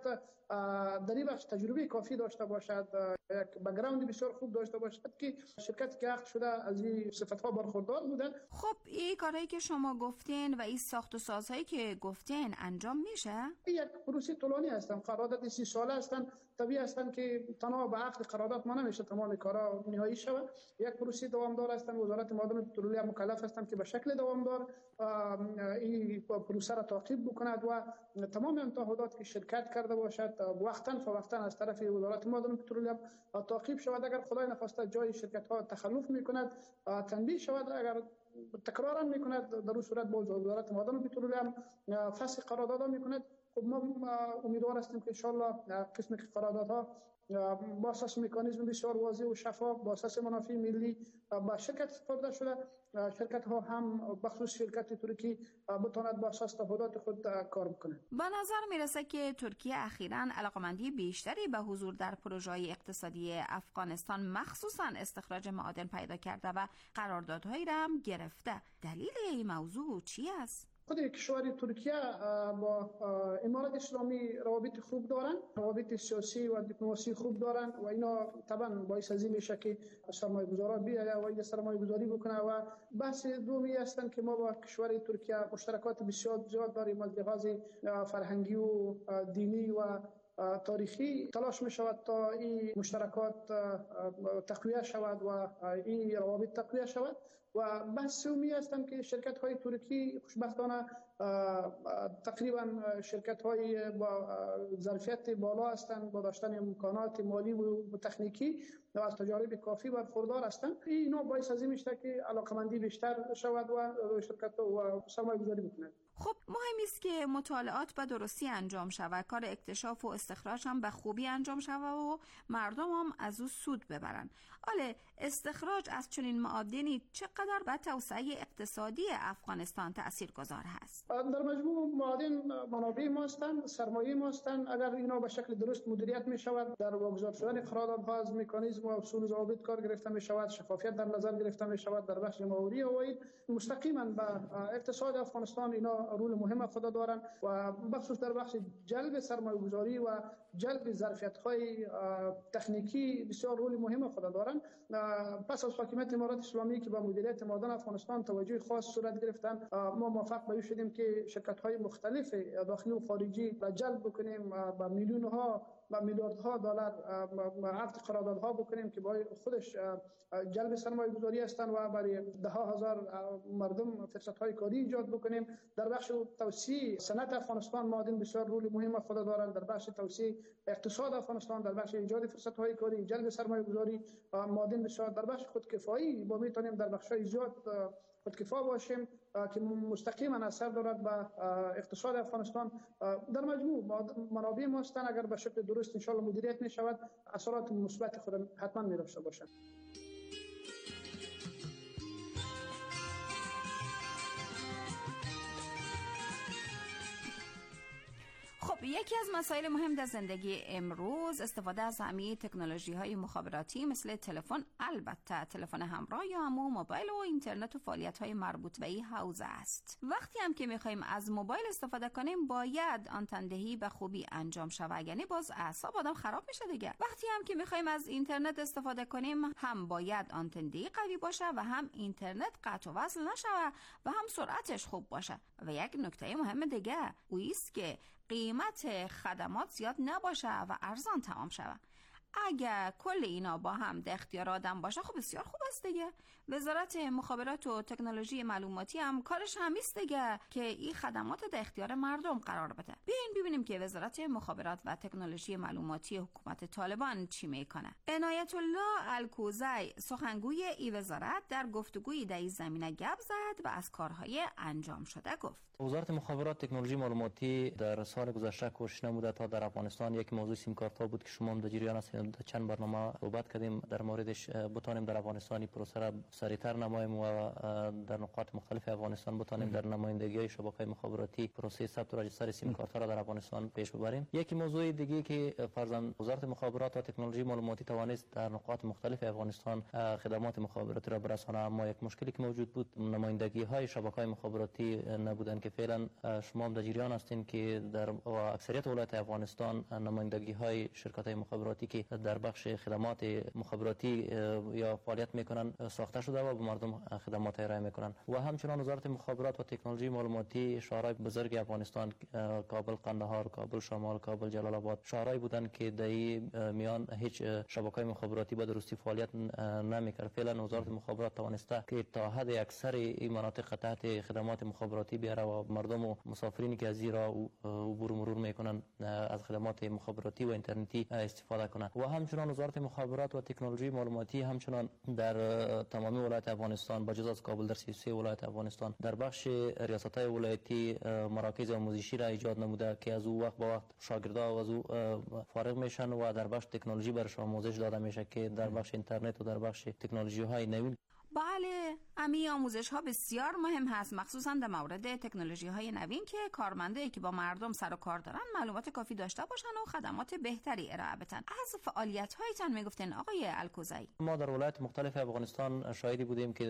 در این بخش تجربه کافی داشته باشد، یک بک‌گراند بسیار خوب داشته باشد که شرکت که عقد شده از این صفت ها برخوردار بودن. خب این کارهایی که شما گفتین و این ساخت و سازهایی که گفتین انجام میشه؟ یک پروسه طولانی هستند، قرارداد سی ساله هستند. طبیعی هستند که تنها به عقد قرارداد ما نمیشه تمام کارا نهایی شود. یک پروسه دوامدار هستند. وزارت معدن و پترولیم مکلف هستند که به شکل دوامدار این پروسه را تعقیب بکند و تمام تعهدات که شرکت کرده باشد وقتاً فوقتاً از طرف وزارت معدن و پترولیم تعقیب شود. اگر خدای نخواسته جای شرکت ها تخلف میکند تنبیه شود، اگر تکرارا میکند در اون صورت با وزارت معدن و پترولیم فسخ قرارداد میکند. خب ما امیدوار هستیم که ان شاء الله قسم قراردادها با اساس مکانیزم بسیار واضح و شفاف، با اساس منافع ملی با شرکت استفاده شده. شرکت ها هم بخصوص شرکت ترکی بتواند با اساس تفاوضات خود کار بکنه. به نظر میرسه که ترکیه اخیراً علاقمندی بیشتری به حضور در پروژه‌های اقتصادی افغانستان مخصوصاً استخراج معادن پیدا کرده و قراردادهایی را هم گرفته. دلیل این موضوع چی است؟ خود کشور ترکیه با امارات اسلامی روابط خوب دارن، روابط سیاسی و دیپلماسی خوب دارن و اینا طبعا باعث از این میشه که سرمایه گذارا بیاید و این سرمایه گذاری بکنه. و بحث دومی هستن که ما با کشور ترکیه مشترکات بسیار زیاد داریم از لحاظ فرهنگی و دینی و تاریخی. تلاش می شود تا این مشترکات تقویه شود و این روابط تقویه شود. و بحث سومی هستند که شرکت های ترکی خوشبختانه تقریبا شرکت های با ظرفیت بالا هستند، با داشتن امکانات مالی و تکنیکی و از تجارب کافی برخوردار هستند. اینا باعث از این میشه که علاقمندی بیشتر شود و شرکت و سرمایه گذاری بکنند. خب مهم است که مطالعات به درستی انجام شود، کار اکتشاف و استخراج هم به خوبی انجام شود و مردم هم از او سود ببرن. حالا استخراج از چنین معادنی چقدر به توسعه اقتصادی افغانستان تاثیرگذار هست؟ در مجموع معادن منابع ما هستند، سرمایه ما هستند. اگر اینا به شکل درست مدیریت می شود، در واگذار شدن قراردادها از مکانیزم و اصول ضوابط کار گرفته می شود، شفافیت در نظر گرفته می شود در بخش ماوری عواید، مستقیما به اقتصاد افغانستان اینا رول مهم خود دارند و بخصوص در بخش جلب سرمایه گذاری و جلب ظرفیت های تکنیکی بسیار رول مهم خود دارند. پس از حاکمیت امارات اسلامی که به مدیریت معادن افغانستان توجه خاص صورت گرفتن، ما موفق به شدیم که شرکت های مختلف داخلی و خارجی را جلب بکنیم، با میلیون ها و میلیاردها دلار عقد قراردادها بکنیم که با خودش جلب سرمایه گذاری هستند و برای ده ها هزار مردم فرصت های کاری ایجاد بکنیم. در بخش توسعه صنعت افغانستان معادن بسیار رول مهم خود دارند. در بخش توسعه اقتصاد افغانستان، در بخش ایجاد فرصت های کاری، جلب سرمایه گذاری معادن بسیار. در بخش خودکفایی با میتونیم در بخش های زیاد خودکفا باشیم که مستقیما اثر دارد به اقتصاد افغانستان. در مجموع منابع ما هستند، اگر به شکل درست ان شاء الله مدیریت می شود اثرات مثبت خود حتما می داشته باشند. خب یکی از مسائل مهم در زندگی امروز استفاده از همه تکنولوژی های مخابراتی مثل تلفن، البته تلفن همراه یا همون موبایل و اینترنت و فعالیت های مربوط به این حوزه است. وقتی هم که میخوایم از موبایل استفاده کنیم باید آنتندهی به خوبی انجام شود، یعنی باز اعصاب آدم خراب میشه دیگه. وقتی هم که میخوایم از اینترنت استفاده کنیم هم باید آنتندهی قوی باشه و هم اینترنت قطع و وصل نشه و هم سرعتش خوب باشه. و یک نکته مهم دیگه او است که قیمت خدمات زیاد نباشه و ارزان تمام شود. اگر کل اینا با هم در اختیار آدم باشه خب بسیار خوب است دیگه. وزارت مخابرات و تکنولوژی معلوماتی هم کارش همیست دیگه که این خدمات در اختیار مردم قرار بده. بیاین ببینیم که وزارت مخابرات و تکنولوژی معلوماتی حکومت طالبان چی میکنه. عنایت الله الکوزی سخنگوی این وزارت در گفتگویی در این زمینه گپ زد و از کارهای انجام شده گفت. وزارت مخابرات تکنولوژی معلوماتی در سال گذشته کوشش نموده تا در افغانستان یک موضوع سیم کارت‌ها بود که شما هم در جریان هستید. چند برنامه صحبت کردیم در موردش، بتانیم در افغانستان پروسه را سریعتر نماییم و در نقاط مختلف افغانستان بتانیم در نمایندگی شبکه‌های مخابراتی پروسه ثبت و رجیستر سیم کارت را در افغانستان پیش ببریم. یکی موضوع دیگه که فرضاً وزارت مخابرات و تکنولوژی معلوماتی توانست در نقاط مختلف افغانستان خدمات مخابراتی را برسانه، اما یک مشکلی که موجود بود نمایندگی های شبکه‌های مخابراتی نبودن که فعلا شما هم در جریان هستین که در اکثریت ولایت افغانستان نمایندگی های شرکت های مخابراتی که در بخش خدمات مخابراتی یا فعالیت میکنن ساخته شده و به مردم خدمات ارائه میکنن. و همچنان وزارت مخابرات و تکنولوژی معلوماتی شهرهای بزرگ افغانستان کابل، قندهار، کابل شمال، کابل جلال آباد شهرهایی بودند که در میان هیچ شبکه‌های مخابراتی به درستی فعالیت نمیکرد. فعلا وزارت مخابرات توانسته که تا حد اکثر این مناطق تحت خدمات مخابراتی بیاره و مردم و مسافرینی که از این راه عبور مرور میکنن از خدمات مخابراتی و اینترنتی استفاده کنند. و همچنان وزارت مخابرات و تکنولوژی معلوماتی همچنان در تمامی ولایت افغانستان بجز از کابل در سی و سه ولایت افغانستان در بخش ریاست‌های ولایتی مراکز آموزشی را ایجاد نموده که از او وقت به وقت شاگردان از او فارغ میشن و در بخش تکنولوژی برش آموزش داده میشه که در بخش اینترنت و در بخش تکنولوژی های نوین. بله، امی آموزش ها بسیار مهم هست، مخصوصا در مورد تکنولوژی های نوین که کارمندایی که با مردم سر و کار دارن معلومات کافی داشته باشن و خدمات بهتری ارائه بدن. از فعالیت هایتان میگفتین آقای الکوزی؟ ما در ولایت مختلف افغانستان شاهدی بودیم که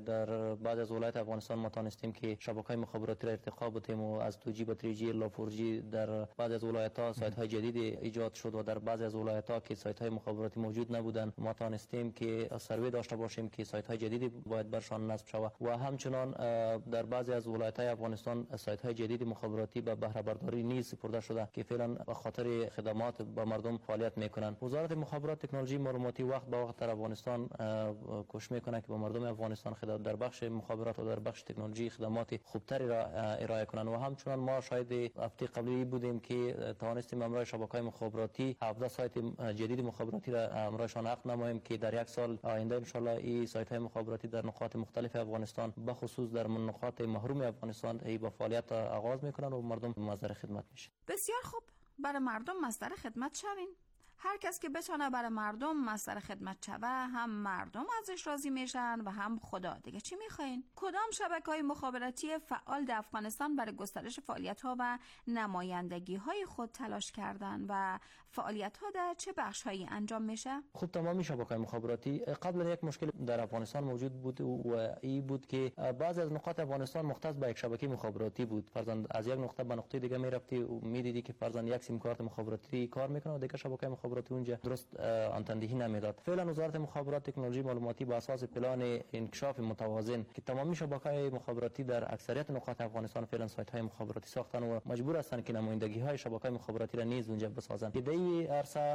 در بعض از ولایت افغانستان ما تانستیم که شبکه‌های مخابراتی را ارتقا بدیم و از تو جی به سه جی الا چهار جی در بعض از ولایت ها سایت های جدید ایجاد شد و در بعض از ولایت ها که سایت های مخابراتی موجود نبودن ما تانستیم که سروی داشته باشیم که سایت های جدیدی باید برشان نصب شود و همچنان در بعضی از ولایت‌های افغانستان سایت‌های جدید مخابراتی به بهره برداری نیز سپرده شده که فعلا به خاطر خدمات به مردم فعالیت میکنند. وزارت مخابرات تکنولوژی معلوماتی وقت به وقت در افغانستان کوشش میکنه که به مردم افغانستان خدمات در بخش مخابرات و در بخش تکنولوژی خدمات خوبتری را ارائه کنند و همچنان ما شاهد هفته قبلی بودیم که توانستیم امروز شبکه‌های مخابراتی هفده سایت جدید مخابراتی را امروزشان عقد نماییم که در یک سال آینده ان شاء الله این سایت‌های مخابراتی در نقاط مختلف افغانستان به خصوص در نقاط محروم افغانستان ای با فعالیت آغاز میکنن و مردم مصدر خدمت میشه. بسیار خوب، برای مردم مصدر خدمت شوین. هر کس که بتونه برای مردم مصدر خدمت شوه هم مردم ازش راضی میشن و هم خدا. دیگه چی میخواین؟ کدام شبکه‌های مخابراتی فعال در افغانستان برای گسترش فعالیت‌ها و نمایندگی‌های خود تلاش کردن و فعالیت‌ها در چه بخش‌هایی انجام میشه؟ خب تمامی شبکه‌های مخابراتی قبلا یک مشکل در افغانستان موجود بود و این بود که بعضی از نقاط افغانستان مختص به یک شبکه مخابراتی بود. فرضاً از یک نقطه به نقطه دیگه میرفتی و میدیدی که فرضاً یک سیم کارت مخابراتی کار میکنه و دیگه شبکه مخابراتی اونجا درست آنتندهی نمیداد. فعلا وزارت مخابرات تکنولوژی معلوماتی با اساس پلان انکشاف متوازن که تمامی شبکه‌های مخابراتی در اکثریت نقاط افغانستان فعلا سایت‌های مخابراتی ساختن و مجبور هستند که نمایندگی‌های شبکه‌های مخابراتی را نیز اونجا بسازند. که در این عرصه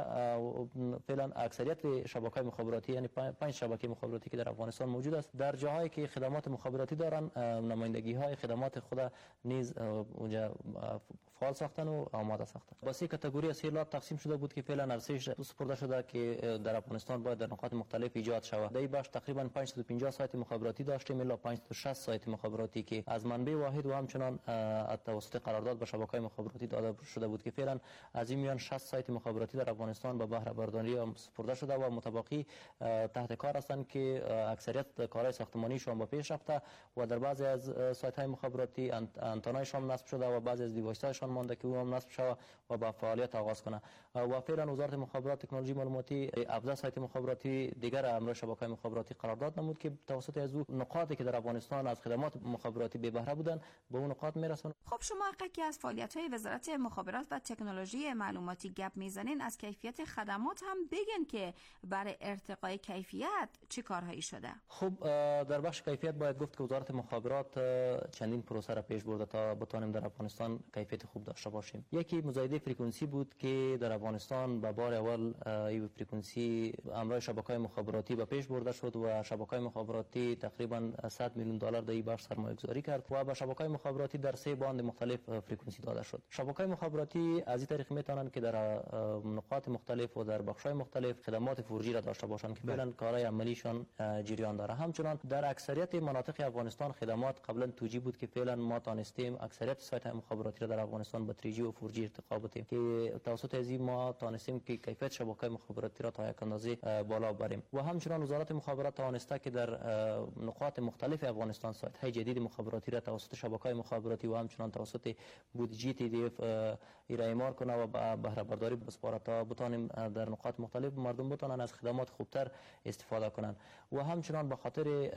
فعلا اکثریت شبکه‌های مخابراتی یعنی پنج شبکه مخابراتی که در افغانستان موجود است در جاهایی که خدمات مخابراتی دارن نمایندگی‌های خدمات خود نیز اونجا فعال ساختن و آماده ساختن. با سه کاتگوری از سه تقسیم شده بود که فعلا ارزش سپرده شده که در افغانستان باید در نقاط مختلف ایجاد شود. در این بخش تقریبا پانصد و پنجاه سایت مخابراتی داشتیم الا پانصد و شصت سایت مخابراتی که از منبع واحد و همچنان از توسط قرارداد به شبکه‌های مخابراتی داده شده بود که فعلا از این میان شصت سایت مخابراتی در افغانستان به بهره برداری سپرده شده و متبقی تحت کار هستند که اکثریت کارهای ساختمانیشون به پیش رفته و در بعضی از سایت‌های مخابراتی آنتنایشون نصب شده و بعضی از دیوایس‌هاشون مانده که اون هم نصب شود و با فعالیت آغاز کنه. و فعلا وزارت مخابرات تکنولوژی معلوماتی افزا سایت مخابراتی دیگر امر شبکه‌های مخابراتی قرارداد نمود که توسط از نقاطی که در افغانستان از خدمات مخابراتی به بهره بودن به اون نقاط میرسن. خب شما حقیقی از فعالیت‌های وزارت مخابرات و تکنولوژی معلوماتی گپ میزنین، از کیفیت خدمات هم بگن که برای ارتقای کیفیت چه کارهایی شده؟ خب در بخش کیفیت باید گفت که وزارت مخابرات چندین پروسه را پیش برده تا بتوانیم در افغانستان کیفیت خوب داشته باشیم. یکی مزایده فرکانسی بود که در افغانستان به بار اول این فرکانسی امر شبکه‌های مخابراتی به پیش برده شد و شبکه‌های مخابراتی تقریبا صد میلیون دلار در این بخش سرمایه‌گذاری کرد و به شبکه‌های مخابراتی در سه باند مختلف فرکانسی داده شد. شبکه‌های مخابراتی از این طریق میتونن که در نقاط مختلف و در بخش‌های مختلف خدمات فور جی را داشته باشند که فعلا کارهای عملیشان جریان داره. همچنان در اکثریت مناطق افغانستان خدمات قبلا تو جی بود که فعلا ما تانستیم اکثریت سایت‌های مخابراتی را در افغانستان به سه جی و چهار جی ارتقا بدیم که توسط از این ما تانستیم که کیفیت شبکه‌های مخابراتی را تا یک اندازه بالا بریم. و همچنان وزارت مخابرات توانسته که در نقاط مختلف افغانستان سایت‌های جدید مخابراتی را توسط شبکه‌های مخابراتی و همچنان توسط بودجه تی دی اف ایرایمار کنه و بهره برداری بسپاره تا بتانیم در نقاط مختلف مردم بتونن از خدمات خوبتر استفاده کنند. و همچنان به خاطر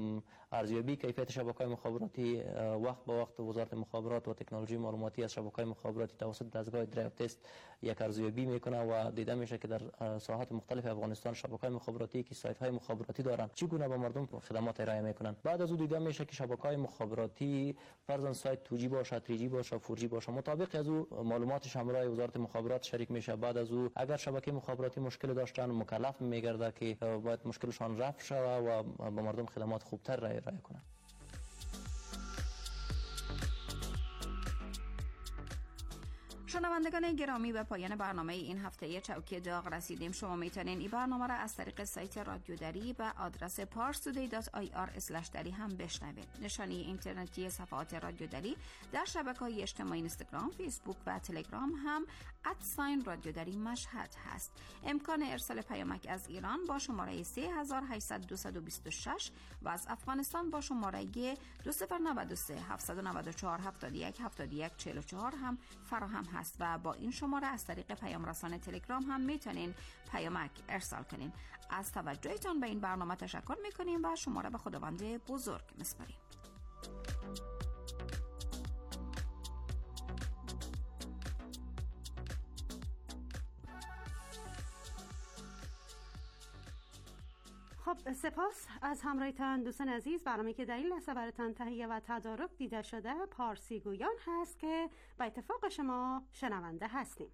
ارزیابی کیفیت شبکه‌های مخابراتی وقت به وقت وزارت مخابرات و تکنولوژی معلوماتی از شبکه‌های مخابراتی توسط دستگاه درایو تست یک ارزیابی میکنه و دیده میشه که در ساحات مختلف افغانستان شبکه‌های مخابراتی که سایت‌های مخابراتی دارن چگونه به مردم خدمات ارائه میکنن. بعد از او دیده میشه که شبکه‌های مخابراتی فرضاً سایت تو جی باشه، سه جی باشه، چهار جی باشه، مطابق از او معلوماتش همراه وزارت مخابرات شریک میشه. بعد از او اگر شبکه مخابراتی مشکل داشتن مکلف میگرده که باید مشکلشان رفع شود و به مردم خدمات خوبتر ارائه کنند. شنوندگان گرامی، به پایان برنامه این هفته چوکی داغ رسیدیم. شما میتونین این برنامه را از طریق سایت رادیو دری و آدرس پارس تودی دات آی آر اسلش دری هم بشنوید. نشانی اینترنتی صفحات رادیو دری در شبکه‌های اجتماعی اینستاگرام، فیسبوک و تلگرام هم ات رادیو دری مشهد هست. امکان ارسال پیامک از ایران با شماره سه هزار و هشتصد و بیست و شش و از افغانستان با شماره دو صفر نه سه هفت نه چهار هفت یک هفت یک چهار چهار هم فراهم هست و با این شماره از طریق پیام رسان تلگرام هم میتونین پیامک ارسال کنین. از توجهتان به این برنامه تشکر میکنیم و شما را به خداوند بزرگ میسپاریم. خب سپاس از همراهیتان دوستان عزیز. برنامه که دلیل است براتان تهیه و تدارک دیده شده پارسی گویان هست که با اتفاق شما شنونده هستیم.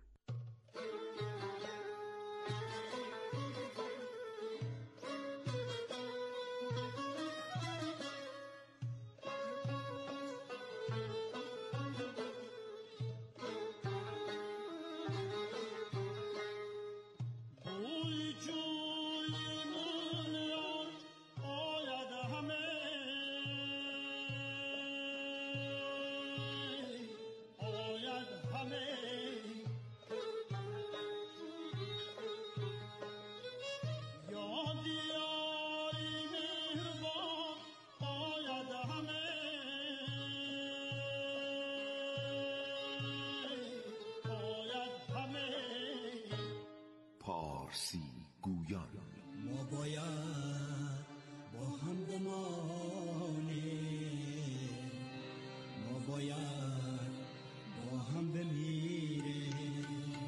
پارسی گویان ما باید با هم بمانیم، ما باید با هم بمیریم.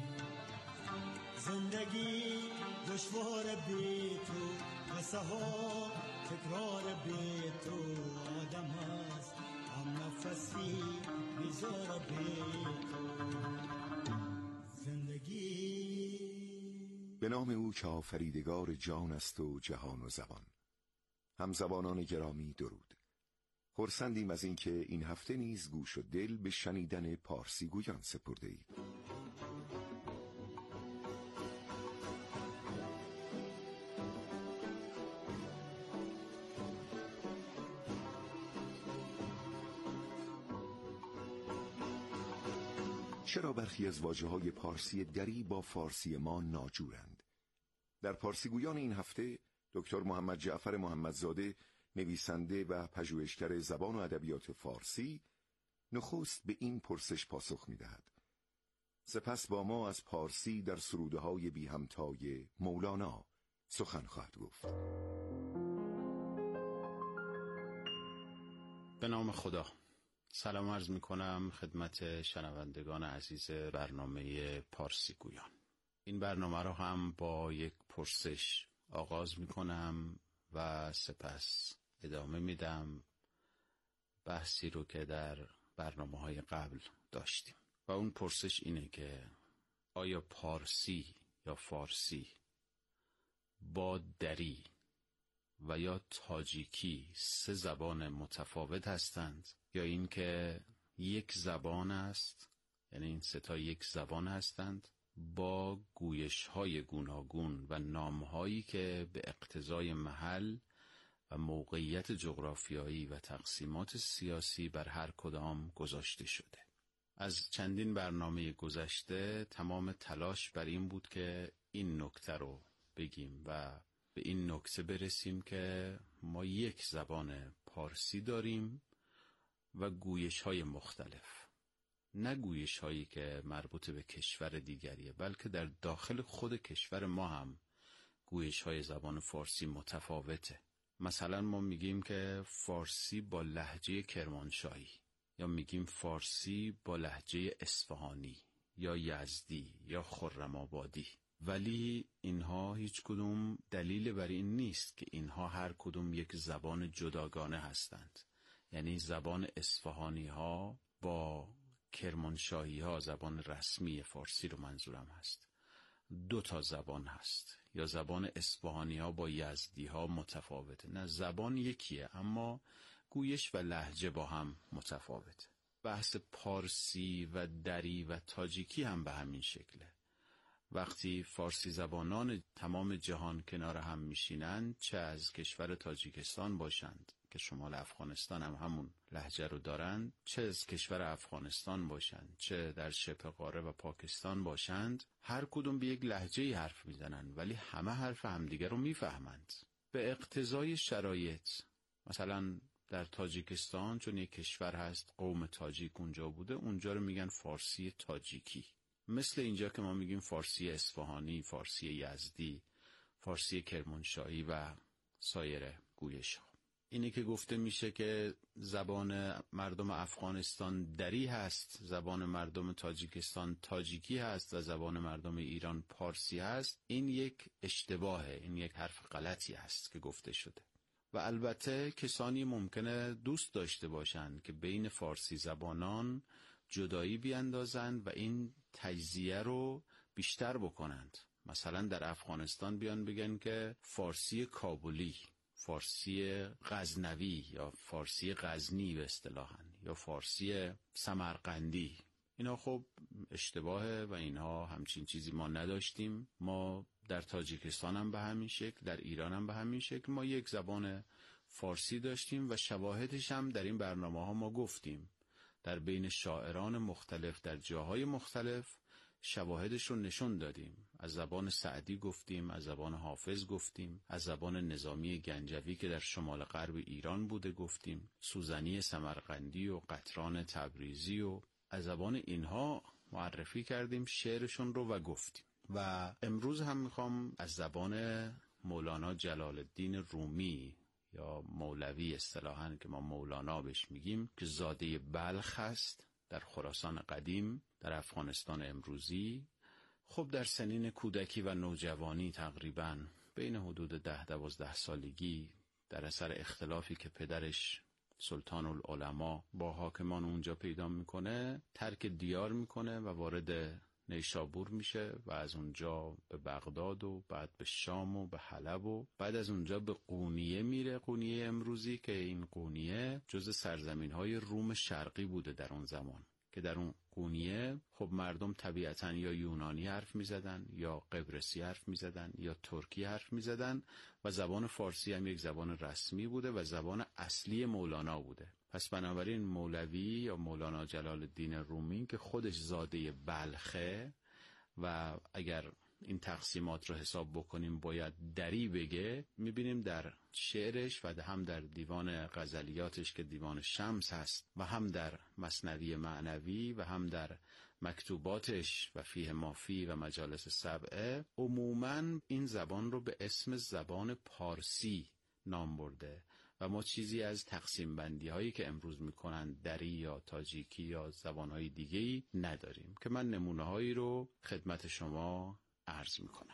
زندگی دشوار بی تو، قصه ها تکرار بی تو، آدم هست هم نفسی بیزار بی تو. زندگی به نام او که آفریدگار جان است و جهان و زبان. همزبانان گرامی درود. خرسندیم از اینکه این هفته نیز گوش و دل به شنیدن پارسی گویان سپرده اید. چرا برخی از واژه‌های پارسی دری با فارسی ما ناجورند؟ در پارسی گویان این هفته دکتر محمد جعفر محمدزاده، نویسنده و پژوهشگر زبان و ادبیات فارسی، نخست به این پرسش پاسخ می‌دهد. سپس با ما از پارسی در سروده‌های بی همتای مولانا سخن خواهد گفت. به نام خدا. سلام عرض می کنم خدمت شنوندگان عزیز برنامه پارسی گویان. این برنامه رو هم با یک پرسش آغاز می کنم و سپس ادامه میدم بحثی رو که در برنامه های قبل داشتیم و اون پرسش اینه که آیا پارسی یا فارسی با دری و یا تاجیکی سه زبان متفاوت هستند یا اینکه یک زبان است، یعنی این سه تا یک زبان هستند با گویش‌های گوناگون و نام‌هایی که به اقتضای محل و موقعیت جغرافیایی و تقسیمات سیاسی بر هر کدام گذاشته شده. از چندین برنامه گذشته تمام تلاش بر این بود که این نکته رو بگیم و به این نکته برسیم که ما یک زبان پارسی داریم و گویش‌های مختلف، نه گویش‌هایی که مربوط به کشور دیگریه، بلکه در داخل خود کشور ما هم گویش‌های زبان فارسی متفاوته. مثلا ما میگیم که فارسی با لهجه کرمانشاهی، یا میگیم فارسی با لهجه اصفهانی یا یزدی یا خرم‌آبادی، ولی اینها هیچ کدوم دلیل بر این نیست که اینها هر کدوم یک زبان جداگانه هستند. یعنی زبان اصفهانی ها با کرمانشاهی ها، زبان رسمی فارسی رو منظورم هست، دو تا زبان هست. یا زبان اصفهانی ها با یزدی ها متفاوته. نه، زبان یکیه اما گویش و لهجه با هم متفاوته. بحث پارسی و دری و تاجیکی هم به همین شکله. وقتی فارسی زبانان تمام جهان کنار هم میشینن، چه از کشور تاجیکستان باشند که شمال افغانستان هم همون لهجه رو دارند، چه از کشور افغانستان باشند، چه در شبه قاره و پاکستان باشند، هر کدوم به یک لهجه‌ای حرف میزنن ولی همه حرف همدیگر رو میفهمند. به اقتضای شرایط، مثلا در تاجیکستان چون یک کشور هست قوم تاجیک اونجا بوده، اونجا رو میگن فارسی تاجیکی. مثل اینجا که ما میگیم فارسی اصفهانی، فارسی یزدی، فارسی کرمانشاهی و سایر گویش ها. اینه که گفته میشه که زبان مردم افغانستان دری هست، زبان مردم تاجیکستان تاجیکی هست و زبان مردم ایران پارسی هست. این یک اشتباهه، این یک حرف غلطی هست که گفته شده. و البته کسانی ممکنه دوست داشته باشند که بین فارسی زبانان جدایی بیندازند و این تجزیه رو بیشتر بکنند. مثلا در افغانستان بیان بگن که فارسی کابلی، فارسی غزنوی یا فارسی غزنی به اصطلاحاً، یا فارسی سمرقندی. اینا خب اشتباهه و اینها همچین چیزی ما نداشتیم. ما در تاجیکستان هم به همین شکل، در ایران هم به همین شکل ما یک زبان فارسی داشتیم و شواهدش هم در این برنامه ها ما گفتیم. در بین شاعران مختلف در جاهای مختلف شواهدش رو نشون دادیم. از زبان سعدی گفتیم، از زبان حافظ گفتیم، از زبان نظامی گنجوی که در شمال غرب ایران بوده گفتیم، سوزنی سمرقندی و قطران تبریزی، و از زبان اینها معرفی کردیم شعرشون رو و گفتیم. و امروز هم میخوام از زبان مولانا جلال الدین رومی یا مولوی اصطلاحاً که ما مولانا بهش میگیم، که زاده بلخ هست در خراسان قدیم در افغانستان امروزی. خب در سنین کودکی و نوجوانی تقریباً بین حدود ده دوازده سالگی در اثر اختلافی که پدرش سلطان العلماء با حاکمان اونجا پیدا میکنه، ترک دیار میکنه و وارد نیشابور میشه و از اونجا به بغداد و بعد به شام و به حلب و بعد از اونجا به قونیه میره. قونیه امروزی که این قونیه جز سرزمین‌های روم شرقی بوده در اون زمان، که در اون قونیه خب مردم طبیعتاً یا یونانی حرف میزدن یا قبرسی حرف میزدن یا ترکی حرف میزدن و زبان فارسی هم یک زبان رسمی بوده و زبان اصلی مولانا بوده. پس بنابراین مولوی یا مولانا جلال الدین رومی که خودش زاده بلخه و اگر این تقسیمات رو حساب بکنیم باید دری بگه، میبینیم در شعرش و هم در دیوان غزلیاتش که دیوان شمس هست و هم در مثنوی معنوی و هم در مکتوباتش و فیه مافی و مجالس سبعه عموماً این زبان رو به اسم زبان پارسی نام برده و ما چیزی از تقسیم بندی هایی که امروز میکنن دری یا تاجیکی یا زبان های دیگه‌ای نداریم که من نمونه هایی رو خدمت شما عرض میکنم.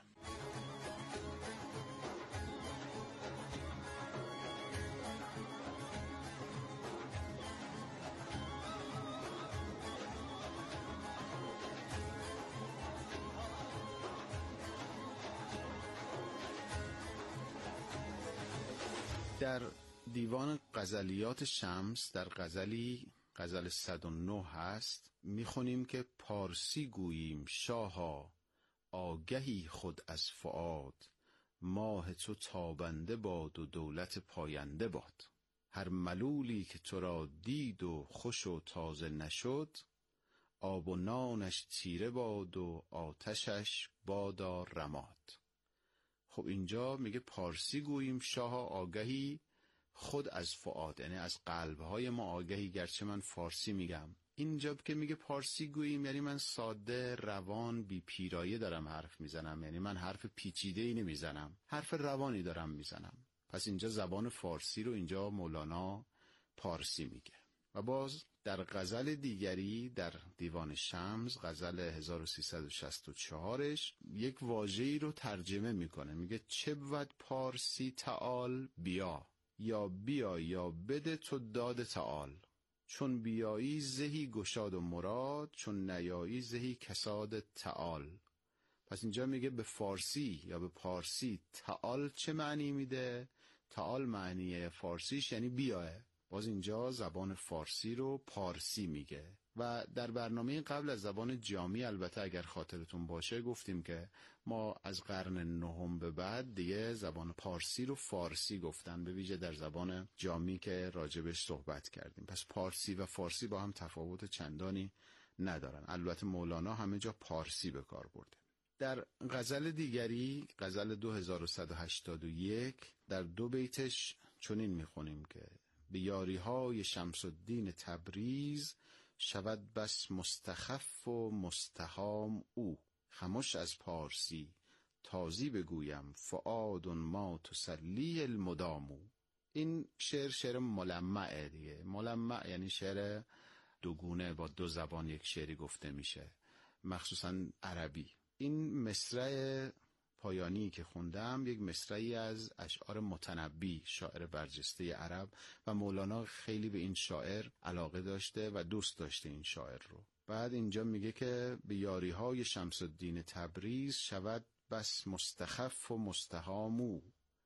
در دیوان غزلیات شمس در غزلی غزل صد و نه هست، میخونیم که پارسی گوییم شاها آگهی خود از فؤاد، ماه تو تابنده باد و دولت پاینده باد. هر ملولی که تو را دید و خوش و تازه نشد، آب و نانش تیره باد و آتشش بادا رماد. خب اینجا میگه پارسی گوییم شاها آگهی خود از فؤاد، یعنی از قلبهای ما آگهی، گرچه من فارسی میگم. اینجا که میگه پارسی گوییم یعنی من ساده روان بی پیرایه دارم حرف میزنم، یعنی من حرف پیچیده ای نمیزنم، حرف روانی دارم میزنم. پس اینجا زبان فارسی رو اینجا مولانا پارسی میگه. و باز در غزل دیگری در دیوان شمس غزل هزار و سیصد و شصت و چهار یک واژه‌ای رو ترجمه میکنه، میگه چه بود پارسی تعال بیا، یا بیا یا بده تو داد تعال، چون بیایی زهی گشاد و مراد، چون نیایی زهی کساد تعال. پس اینجا میگه به فارسی یا به پارسی تعال چه معنی میده؟ تعال معنی فارسیش یعنی بیاه. باز اینجا زبان فارسی رو پارسی میگه. و در برنامه قبل از زبان جامی البته اگر خاطرتون باشه گفتیم که ما از قرن نهم به بعد دیگه زبان پارسی رو فارسی گفتن، به ویژه در زبان جامی که راجبش صحبت کردیم. پس پارسی و فارسی با هم تفاوت چندانی ندارن. البته مولانا همه جا پارسی به کار برده. در غزل دیگری، غزل دو هزار و صد و هشتاد و یک، در دو بیتش چنین میخونیم که به یاری های شمس الدین تبریز شود بس مستخف و مستهام او، خموش از پارسی تازی بگویم فؤاد ما تسلی المدامو. این شعر شعر ملمعه دیگه. ملمع یعنی شعر دوگونه با دو زبان یک شعری گفته میشه، مخصوصا عربی. این مصرع پایانی که خوندم یک مصرعی از اشعار متنبی، شاعر برجسته عرب، و مولانا خیلی به این شاعر علاقه داشته و دوست داشته این شاعر رو. بعد اینجا میگه که به یاری های شمس الدین تبریز شود بس مستخف و مستهامو.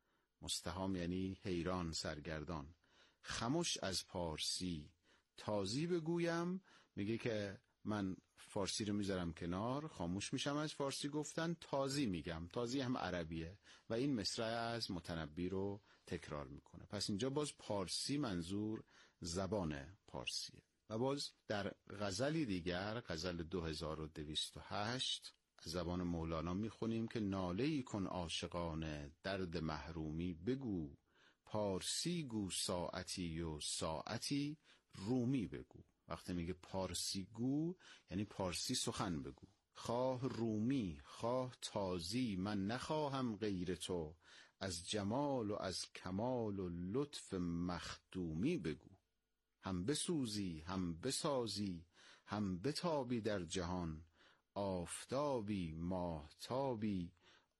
مستهام یعنی حیران، سرگردان. خموش از پارسی تازی بگویم، میگه که من فارسی رو میذارم کنار، خاموش میشم از فارسی گفتن، تازی میگم. تازی هم عربیه و این مصرع از متنبی رو تکرار میکنه. پس اینجا باز پارسی منظور زبان پارسیه. و باز در غزلی دیگر، غزل دو هزار و دویست و هشت، از زبان مولانا میخونیم که ناله‌ای کن عاشقانه درد محرومی بگو، پارسی گو ساعتی و ساعتی رومی بگو. وقتی میگه پارسی گو یعنی پارسی سخن بگو. خواه رومی خواه تازی من نخواهم غیر تو، از جمال و از کمال و لطف مخدومی بگو. هم بسوزی هم بسازی هم بتابی در جهان، آفتابی ماهتابی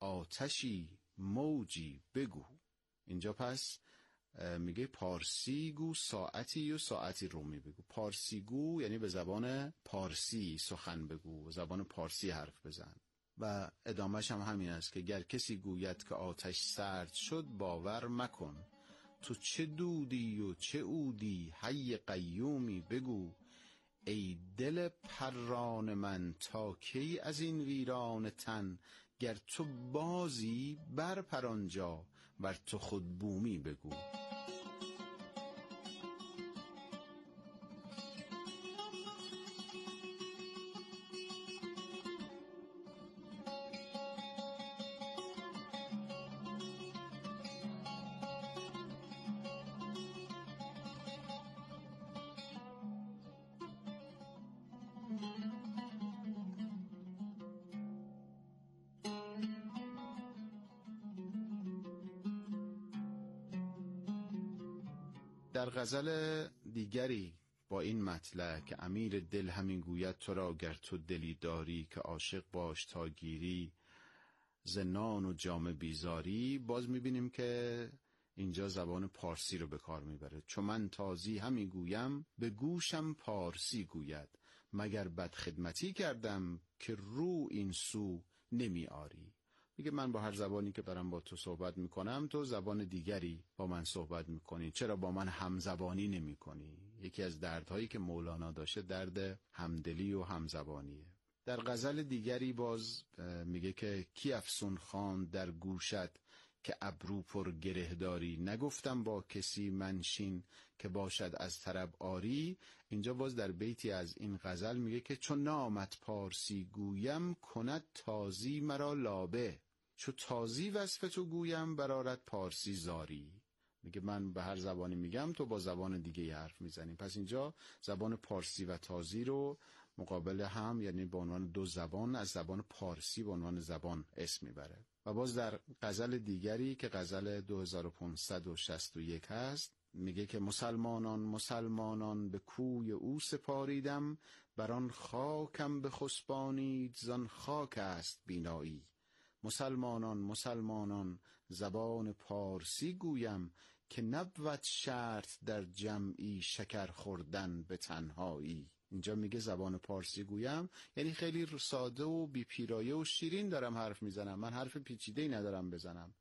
آتشی موجی بگو. اینجا پس میگه پارسی گو ساعتی و ساعتی رومی بگو. پارسی گو یعنی به زبان پارسی سخن بگو، زبان پارسی حرف بزن. و ادامهش هم همین است که گر کسی گوید که آتش سرد شد باور مکن، تو چه دودی و چه عودی حی قیومی بگو. ای دل پران من تا کی از این ویران تن، گر تو بازی بر پرانجا ور تو خود بومی بگو. در غزل دیگری با این مطلع که امیر دل همین گوید تو را گر تو دلی داری، که عاشق باش تا گیری زنان و جام بیزاری، باز میبینیم که اینجا زبان پارسی رو به کار میبره. چون من تازی همی گویم به گوشم پارسی گوید، مگر بد خدمتی کردم که رو این سو نمی آری. میگه من با هر زبانی که برم با تو صحبت میکنم تو زبان دیگری با من صحبت میکنی، چرا با من همزبانی نمی کنی؟ یکی از دردهایی که مولانا داشته درد همدلی و همزبانیه. در غزل دیگری باز میگه که کی افسون خوان در گوشت که ابرو پر گره داری، نگفتم با کسی منشین که باشد از طرب آری. اینجا باز در بیتی از این غزل میگه که چون نامت پارسی گویم کند تازی مرا لابه، چو تازی وصف تو گویم برارت پارسی زاری. میگه من به هر زبانی میگم تو با زبان دیگه حرف میزنی. پس اینجا زبان پارسی و تازی رو مقابل هم، یعنی به عنوان دو زبان از زبان پارسی به عنوان زبان اسم میبره. و باز در غزل دیگری که غزل دو هزار و پانصد و شصت و یک هست میگه که مسلمانان مسلمانان به کوی او سپاریدم، بران خاکم بخسبانید زان خاک است بینایی. مسلمانان مسلمانان زبان پارسی گویم، که نبود شرط در جمعی شکر خوردن به تنهایی. اینجا میگه زبان پارسی گویم یعنی خیلی ساده و بی پیرایه و شیرین دارم حرف میزنم، من حرف پیچیده‌ای ندارم بزنم.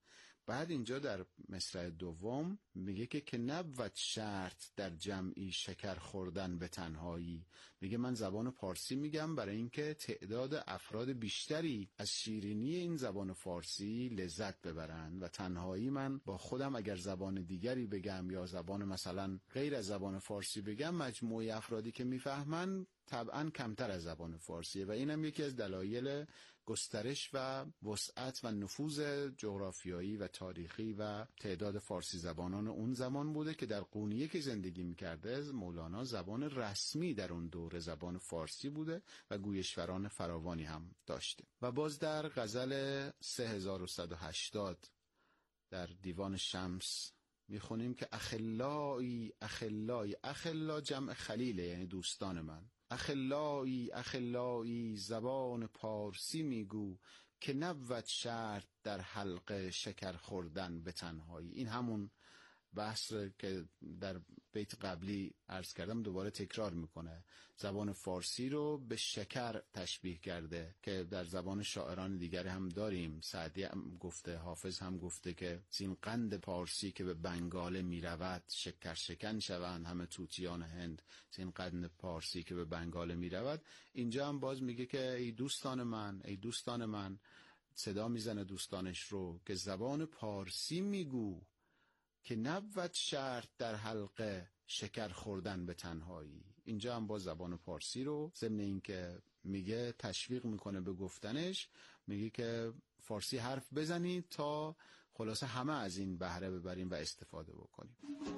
بعد اینجا در مصرع دوم میگه که که نبود شرط در جمعی شکر خوردن به تنهایی. میگه من زبان پارسی میگم برای اینکه تعداد افراد بیشتری از شیرینی این زبان فارسی لذت ببرن و تنهایی من با خودم اگر زبان دیگری بگم یا زبان مثلا غیر از زبان فارسی بگم، مجموعه افرادی که میفهمن طبعا کمتر از زبان فارسیه و اینم یکی از دلایل گسترش و وسعت و نفوذ جغرافیایی و تاریخی و تعداد فارسی زبانان اون زمان بوده که در قونیه که زندگی میکرده مولانا زبان رسمی در اون دوره زبان فارسی بوده و گویشوران فراوانی هم داشته. و باز در غزل سه هزار و صد و هشتاد در دیوان شمس میخونیم که اخلایی اخلایی، اخلا جمع خلیله یعنی دوستان من، اخلایی اخلایی زبان پارسی میگو که نبود شرط در حلقه شکر خوردن به تنهایی. این همون بحث که در بیت قبلی عرض کردم دوباره تکرار میکنه. زبان فارسی رو به شکر تشبیه کرده که در زبان شاعران دیگر هم داریم. سعدی هم گفته، حافظ هم گفته که زین قند پارسی که به بنگاله میرود شکر شکن شوند همه طوطیان هند. زین قند پارسی که به بنگاله میرود. اینجا هم باز میگه که ای دوستان من، ای دوستان من، صدا میزنه دوستانش رو که زبان پارسی میگو که نبود شرط در حلقه شکر خوردن به تنهایی. اینجا هم با زبان پارسی رو ضمن این که میگه تشویق میکنه به گفتنش، میگه که فارسی حرف بزنید تا خلاصه همه از این بهره ببریم و استفاده بکنیم.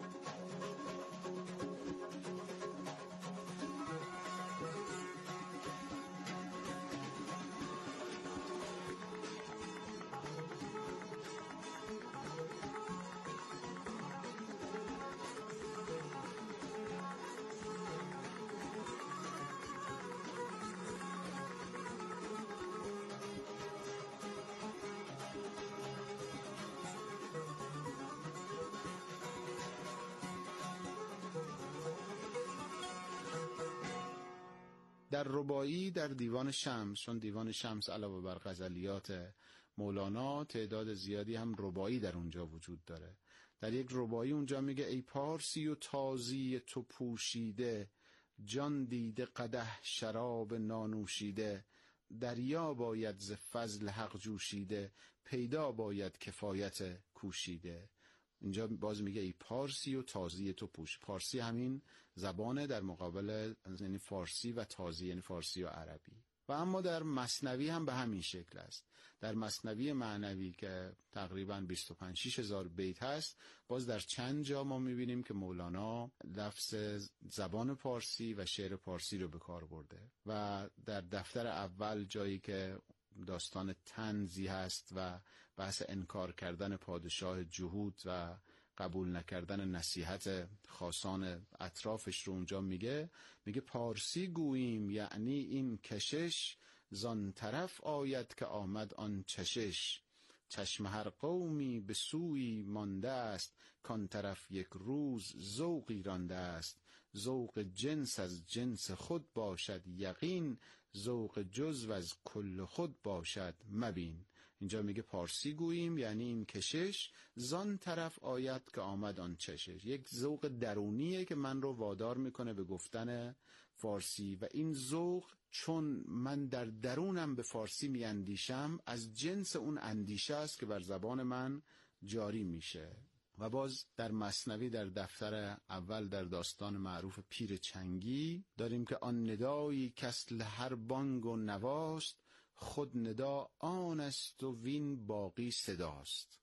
در رباعی در دیوان شمس، چون دیوان شمس علاوه بر غزلیات مولانا تعداد زیادی هم رباعی در اونجا وجود داره. در یک رباعی اونجا میگه ای پارسی و تازی تو پوشیده، جان دیده قدح شراب نانوشیده، دریا باید ز فضل حق جوشیده، پیدا باید کفایت کوشیده. اینجا باز میگه ای پارسی و تازی تو پوش. پارسی همین زبانه در مقابل یعنی فارسی و تازی یعنی فارسی و عربی. و اما در مثنوی هم به همین شکل است. در مثنوی معنوی که تقریباً بیست و پنج شش هزار بیت هست، باز در چند جا ما میبینیم که مولانا لفظ زبان پارسی و شعر پارسی رو به کار برده. و در دفتر اول جایی که داستان طنزی هست و بحث انکار کردن پادشاه جهود و قبول نکردن نصیحت خاصان اطرافش رو اونجا میگه میگه پارسی گوییم یعنی این کشش، زان طرف آید که آمد آن چشش، چشم هر قومی به سوی مانده است، کان طرف یک روز ذوقی رانده است، ذوق جنس از جنس خود باشد یقین، ذوق جزو از کل خود باشد مبین. اینجا میگه پارسی گوییم یعنی این کشش، زان طرف آید که آمد آن چشش. یک ذوق درونیه که من رو وادار میکنه به گفتن فارسی و این ذوق چون من در درونم به فارسی میاندیشم از جنس اون اندیشه است که بر زبان من جاری میشه. و باز در مثنوی در دفتر اول در داستان معروف پیر چنگی داریم که آن ندایی کسل هر بانگ و نواست، خود ندا آن است و وین باقی صداست.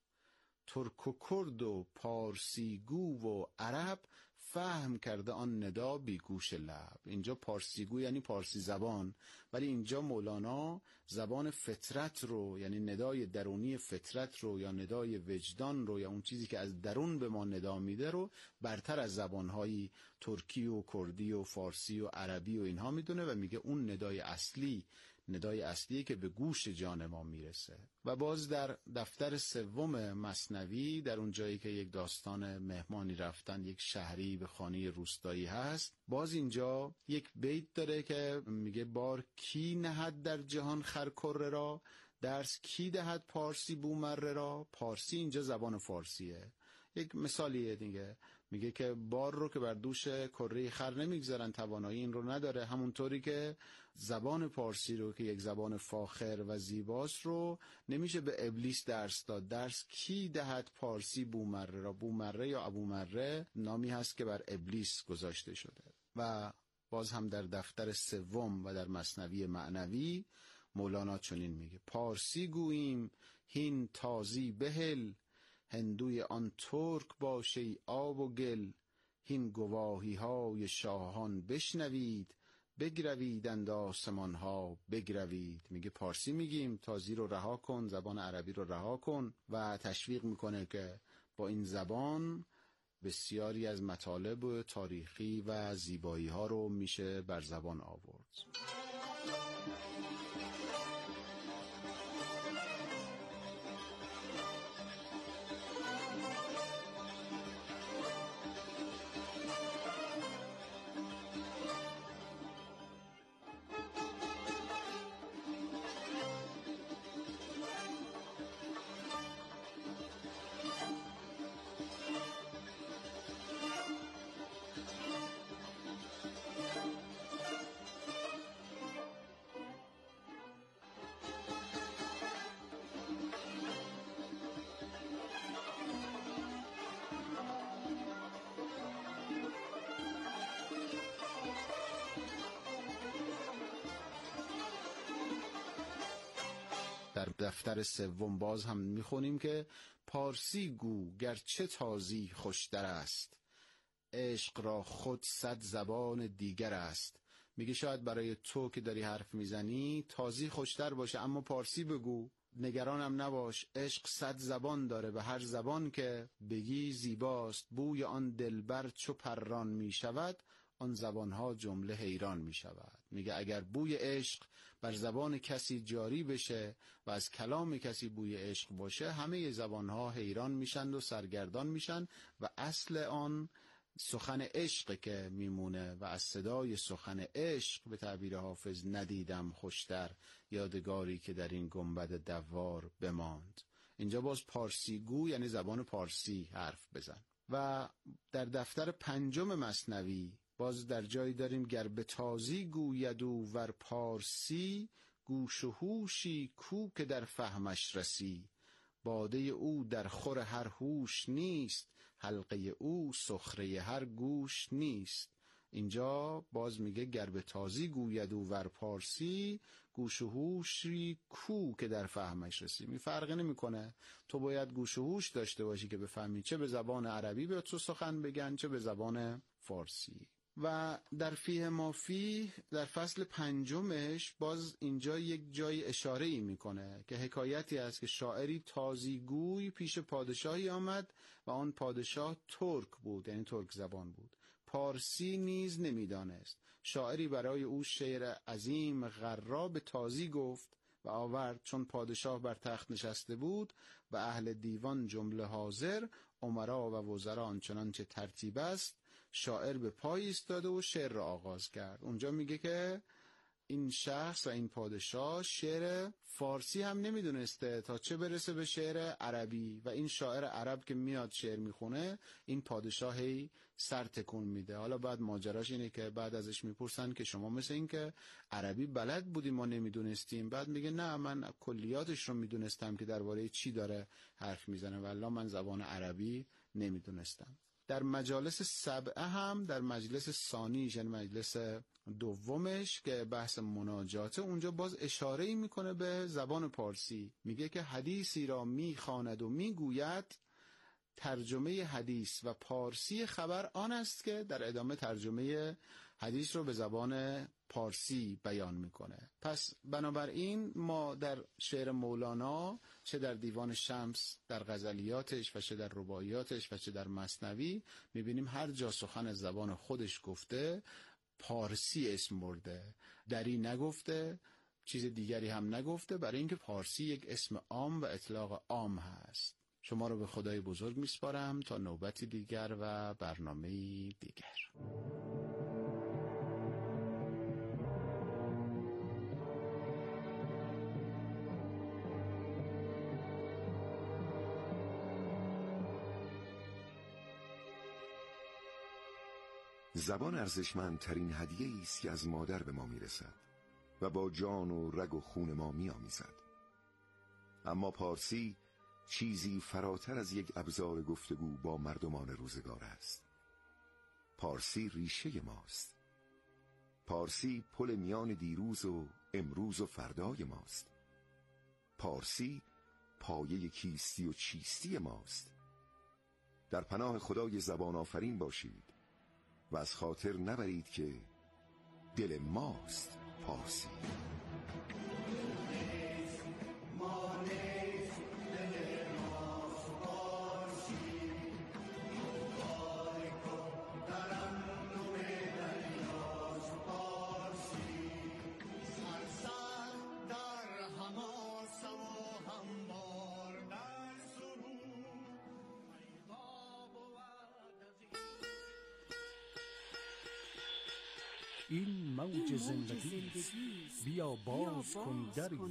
ترک و کرد و پارسی گو و عرب، فهم کرده آن ندا بی گوش لب. اینجا پارسی گو یعنی پارسی زبان، ولی اینجا مولانا زبان فطرت رو یعنی ندای درونی فطرت رو یا ندای وجدان رو یا اون چیزی که از درون به ما ندا میده رو برتر از زبانهای ترکی و کردی و فارسی و عربی و اینها میدونه و میگه اون ندای اصلی ندای اصلی که به گوش جان ما میرسه. و باز در دفتر سوم مثنوی در اون جایی که یک داستان مهمانی رفتن یک شهری به خانه روستایی هست، باز اینجا یک بیت داره که میگه بار کی نهد در جهان خرکره را، درس کی دهد پارسی بومره را؟ پارسی اینجا زبان فارسیه. یک مثالیه دیگه، میگه که بار رو که بر دوش کره خر نمیگذارن، توانایی این رو نداره. همونطوری که زبان پارسی رو که یک زبان فاخر و زیباست رو نمیشه به ابلیس درس داد. درس کی دهد پارسی بومره را؟ بومره یا ابومره نامی هست که بر ابلیس گذاشته شده. و باز هم در دفتر سوم و در مثنوی معنوی مولانا چنین میگه: پارسی گوییم هین تازی بهل، هندوی آن ترک باشه آب و گل. هین گواهی های شاهان بشنوید، بگرویدند آسمان ها بگروید. میگه پارسی میگیم، تازی رو رها کن، زبان عربی رو رها کن. و تشویق میکنه که با این زبان بسیاری از مطالب تاریخی و زیبایی ها رو میشه بر زبان آورد. در دفتر سوم باز هم میخونیم که پارسی گو گرچه تازی خوشتر است، عشق را خود صد زبان دیگر است. میگه شاید برای تو که داری حرف میزنی تازی خوشتر باشه، اما پارسی بگو، نگرانم نباش، عشق صد زبان داره، به هر زبان که بگی زیباست. بوی آن دلبر چو پران میشود، آن زبانها جمله حیران می شود. میگه اگر بوی عشق بر زبان کسی جاری بشه و از کلام کسی بوی عشق باشه، همه زبانها حیران میشن و سرگردان میشن و اصل آن سخن عشق که میمونه و از صدای سخن عشق به تعبیر حافظ ندیدم خوشتر، یادگاری که در این گنبد دوار بماند. اینجا باز پارسی گو یعنی زبان پارسی حرف بزن. و در دفتر پنجم مثنوی باز در جایی داریم: گر به تازی گوید او ور پارسی، گوش و هوشی کو که در فهمش رسی. باده او در خور هر هوش نیست، حلقه او سخره هر گوش نیست. اینجا باز میگه گر به تازی گوید او ور پارسی، گوش و هوشی کو که در فهمش رسی. می فرقی نمیکنه، تو باید گوش و هوش داشته باشی که بفهمی، چه به زبان عربی به تو سخن بگن چه به زبان فارسی. و در فیه مافی در فصل پنجمش باز اینجا یک جای اشاره ای میکنه که حکایتی است که شاعری تازیگوی پیش پادشاهی آمد و آن پادشاه ترک بود، یعنی ترک زبان بود، پارسی نیز نمیدانست. شاعری برای او شعر عظیم غرا به تازی گفت و آورد. چون پادشاه بر تخت نشسته بود و اهل دیوان جمله حاضر، امرا و وزرا آنچنان چه ترتیب است، شاعر به پای ایستاده و شعر را آغاز کرد. اونجا میگه که این شخص و این پادشاه شعر فارسی هم نمیدونسته تا چه برسه به شعر عربی، و این شاعر عرب که میاد شعر میخونه این پادشاهی سر تکون میده. حالا بعد ماجراش اینه که بعد ازش میپرسن که شما مثل این که عربی بلد بودی ما نمیدونستیم، بعد میگه نه من کلیاتش رو میدونستم که درباره چی داره حرف میزنه، والله من زبان عربی نمیدونستم. در مجالس سبعه هم در مجلس ثانیش یعنی مجلس دومش که بحث مناجاته، اونجا باز اشاره ای میکنه به زبان پارسی. میگه که حدیثی را میخواند و میگوید، ترجمه حدیث و پارسی خبر آن است که در ادامه ترجمه حدیث رو به زبان پارسی بیان میکنه. پس بنابراین ما در شعر مولانا چه در دیوان شمس در غزلیاتش و چه در رباعیاتش و چه در مثنوی میبینیم هر جا سخن از زبان خودش گفته پارسی اسم برده، دری نگفته، چیز دیگری هم نگفته، برای اینکه پارسی یک اسم عام و اطلاق عام هست. شما رو به خدای بزرگ میسپارم تا نوبتی دیگر و برنامه‌ای دیگر. زبان ارزشمندترین هدیه‌ای است که از مادر به ما میرسد و با جان و رگ و خون ما میآمیزد. اما پارسی چیزی فراتر از یک ابزار گفتگو با مردمان روزگار است. پارسی ریشه ماست. پارسی پل میان دیروز و امروز و فردای ماست. پارسی پایه کیستی و چیستی ماست. در پناه خدای زبان آفرین باشید و از خاطر نبرید که دل ماست پارسی. این موج زندگی است، بیا باز کن دری.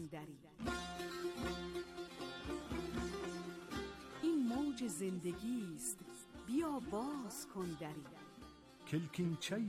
این موج زندگی است، بیا باز کن دری. کلکین چای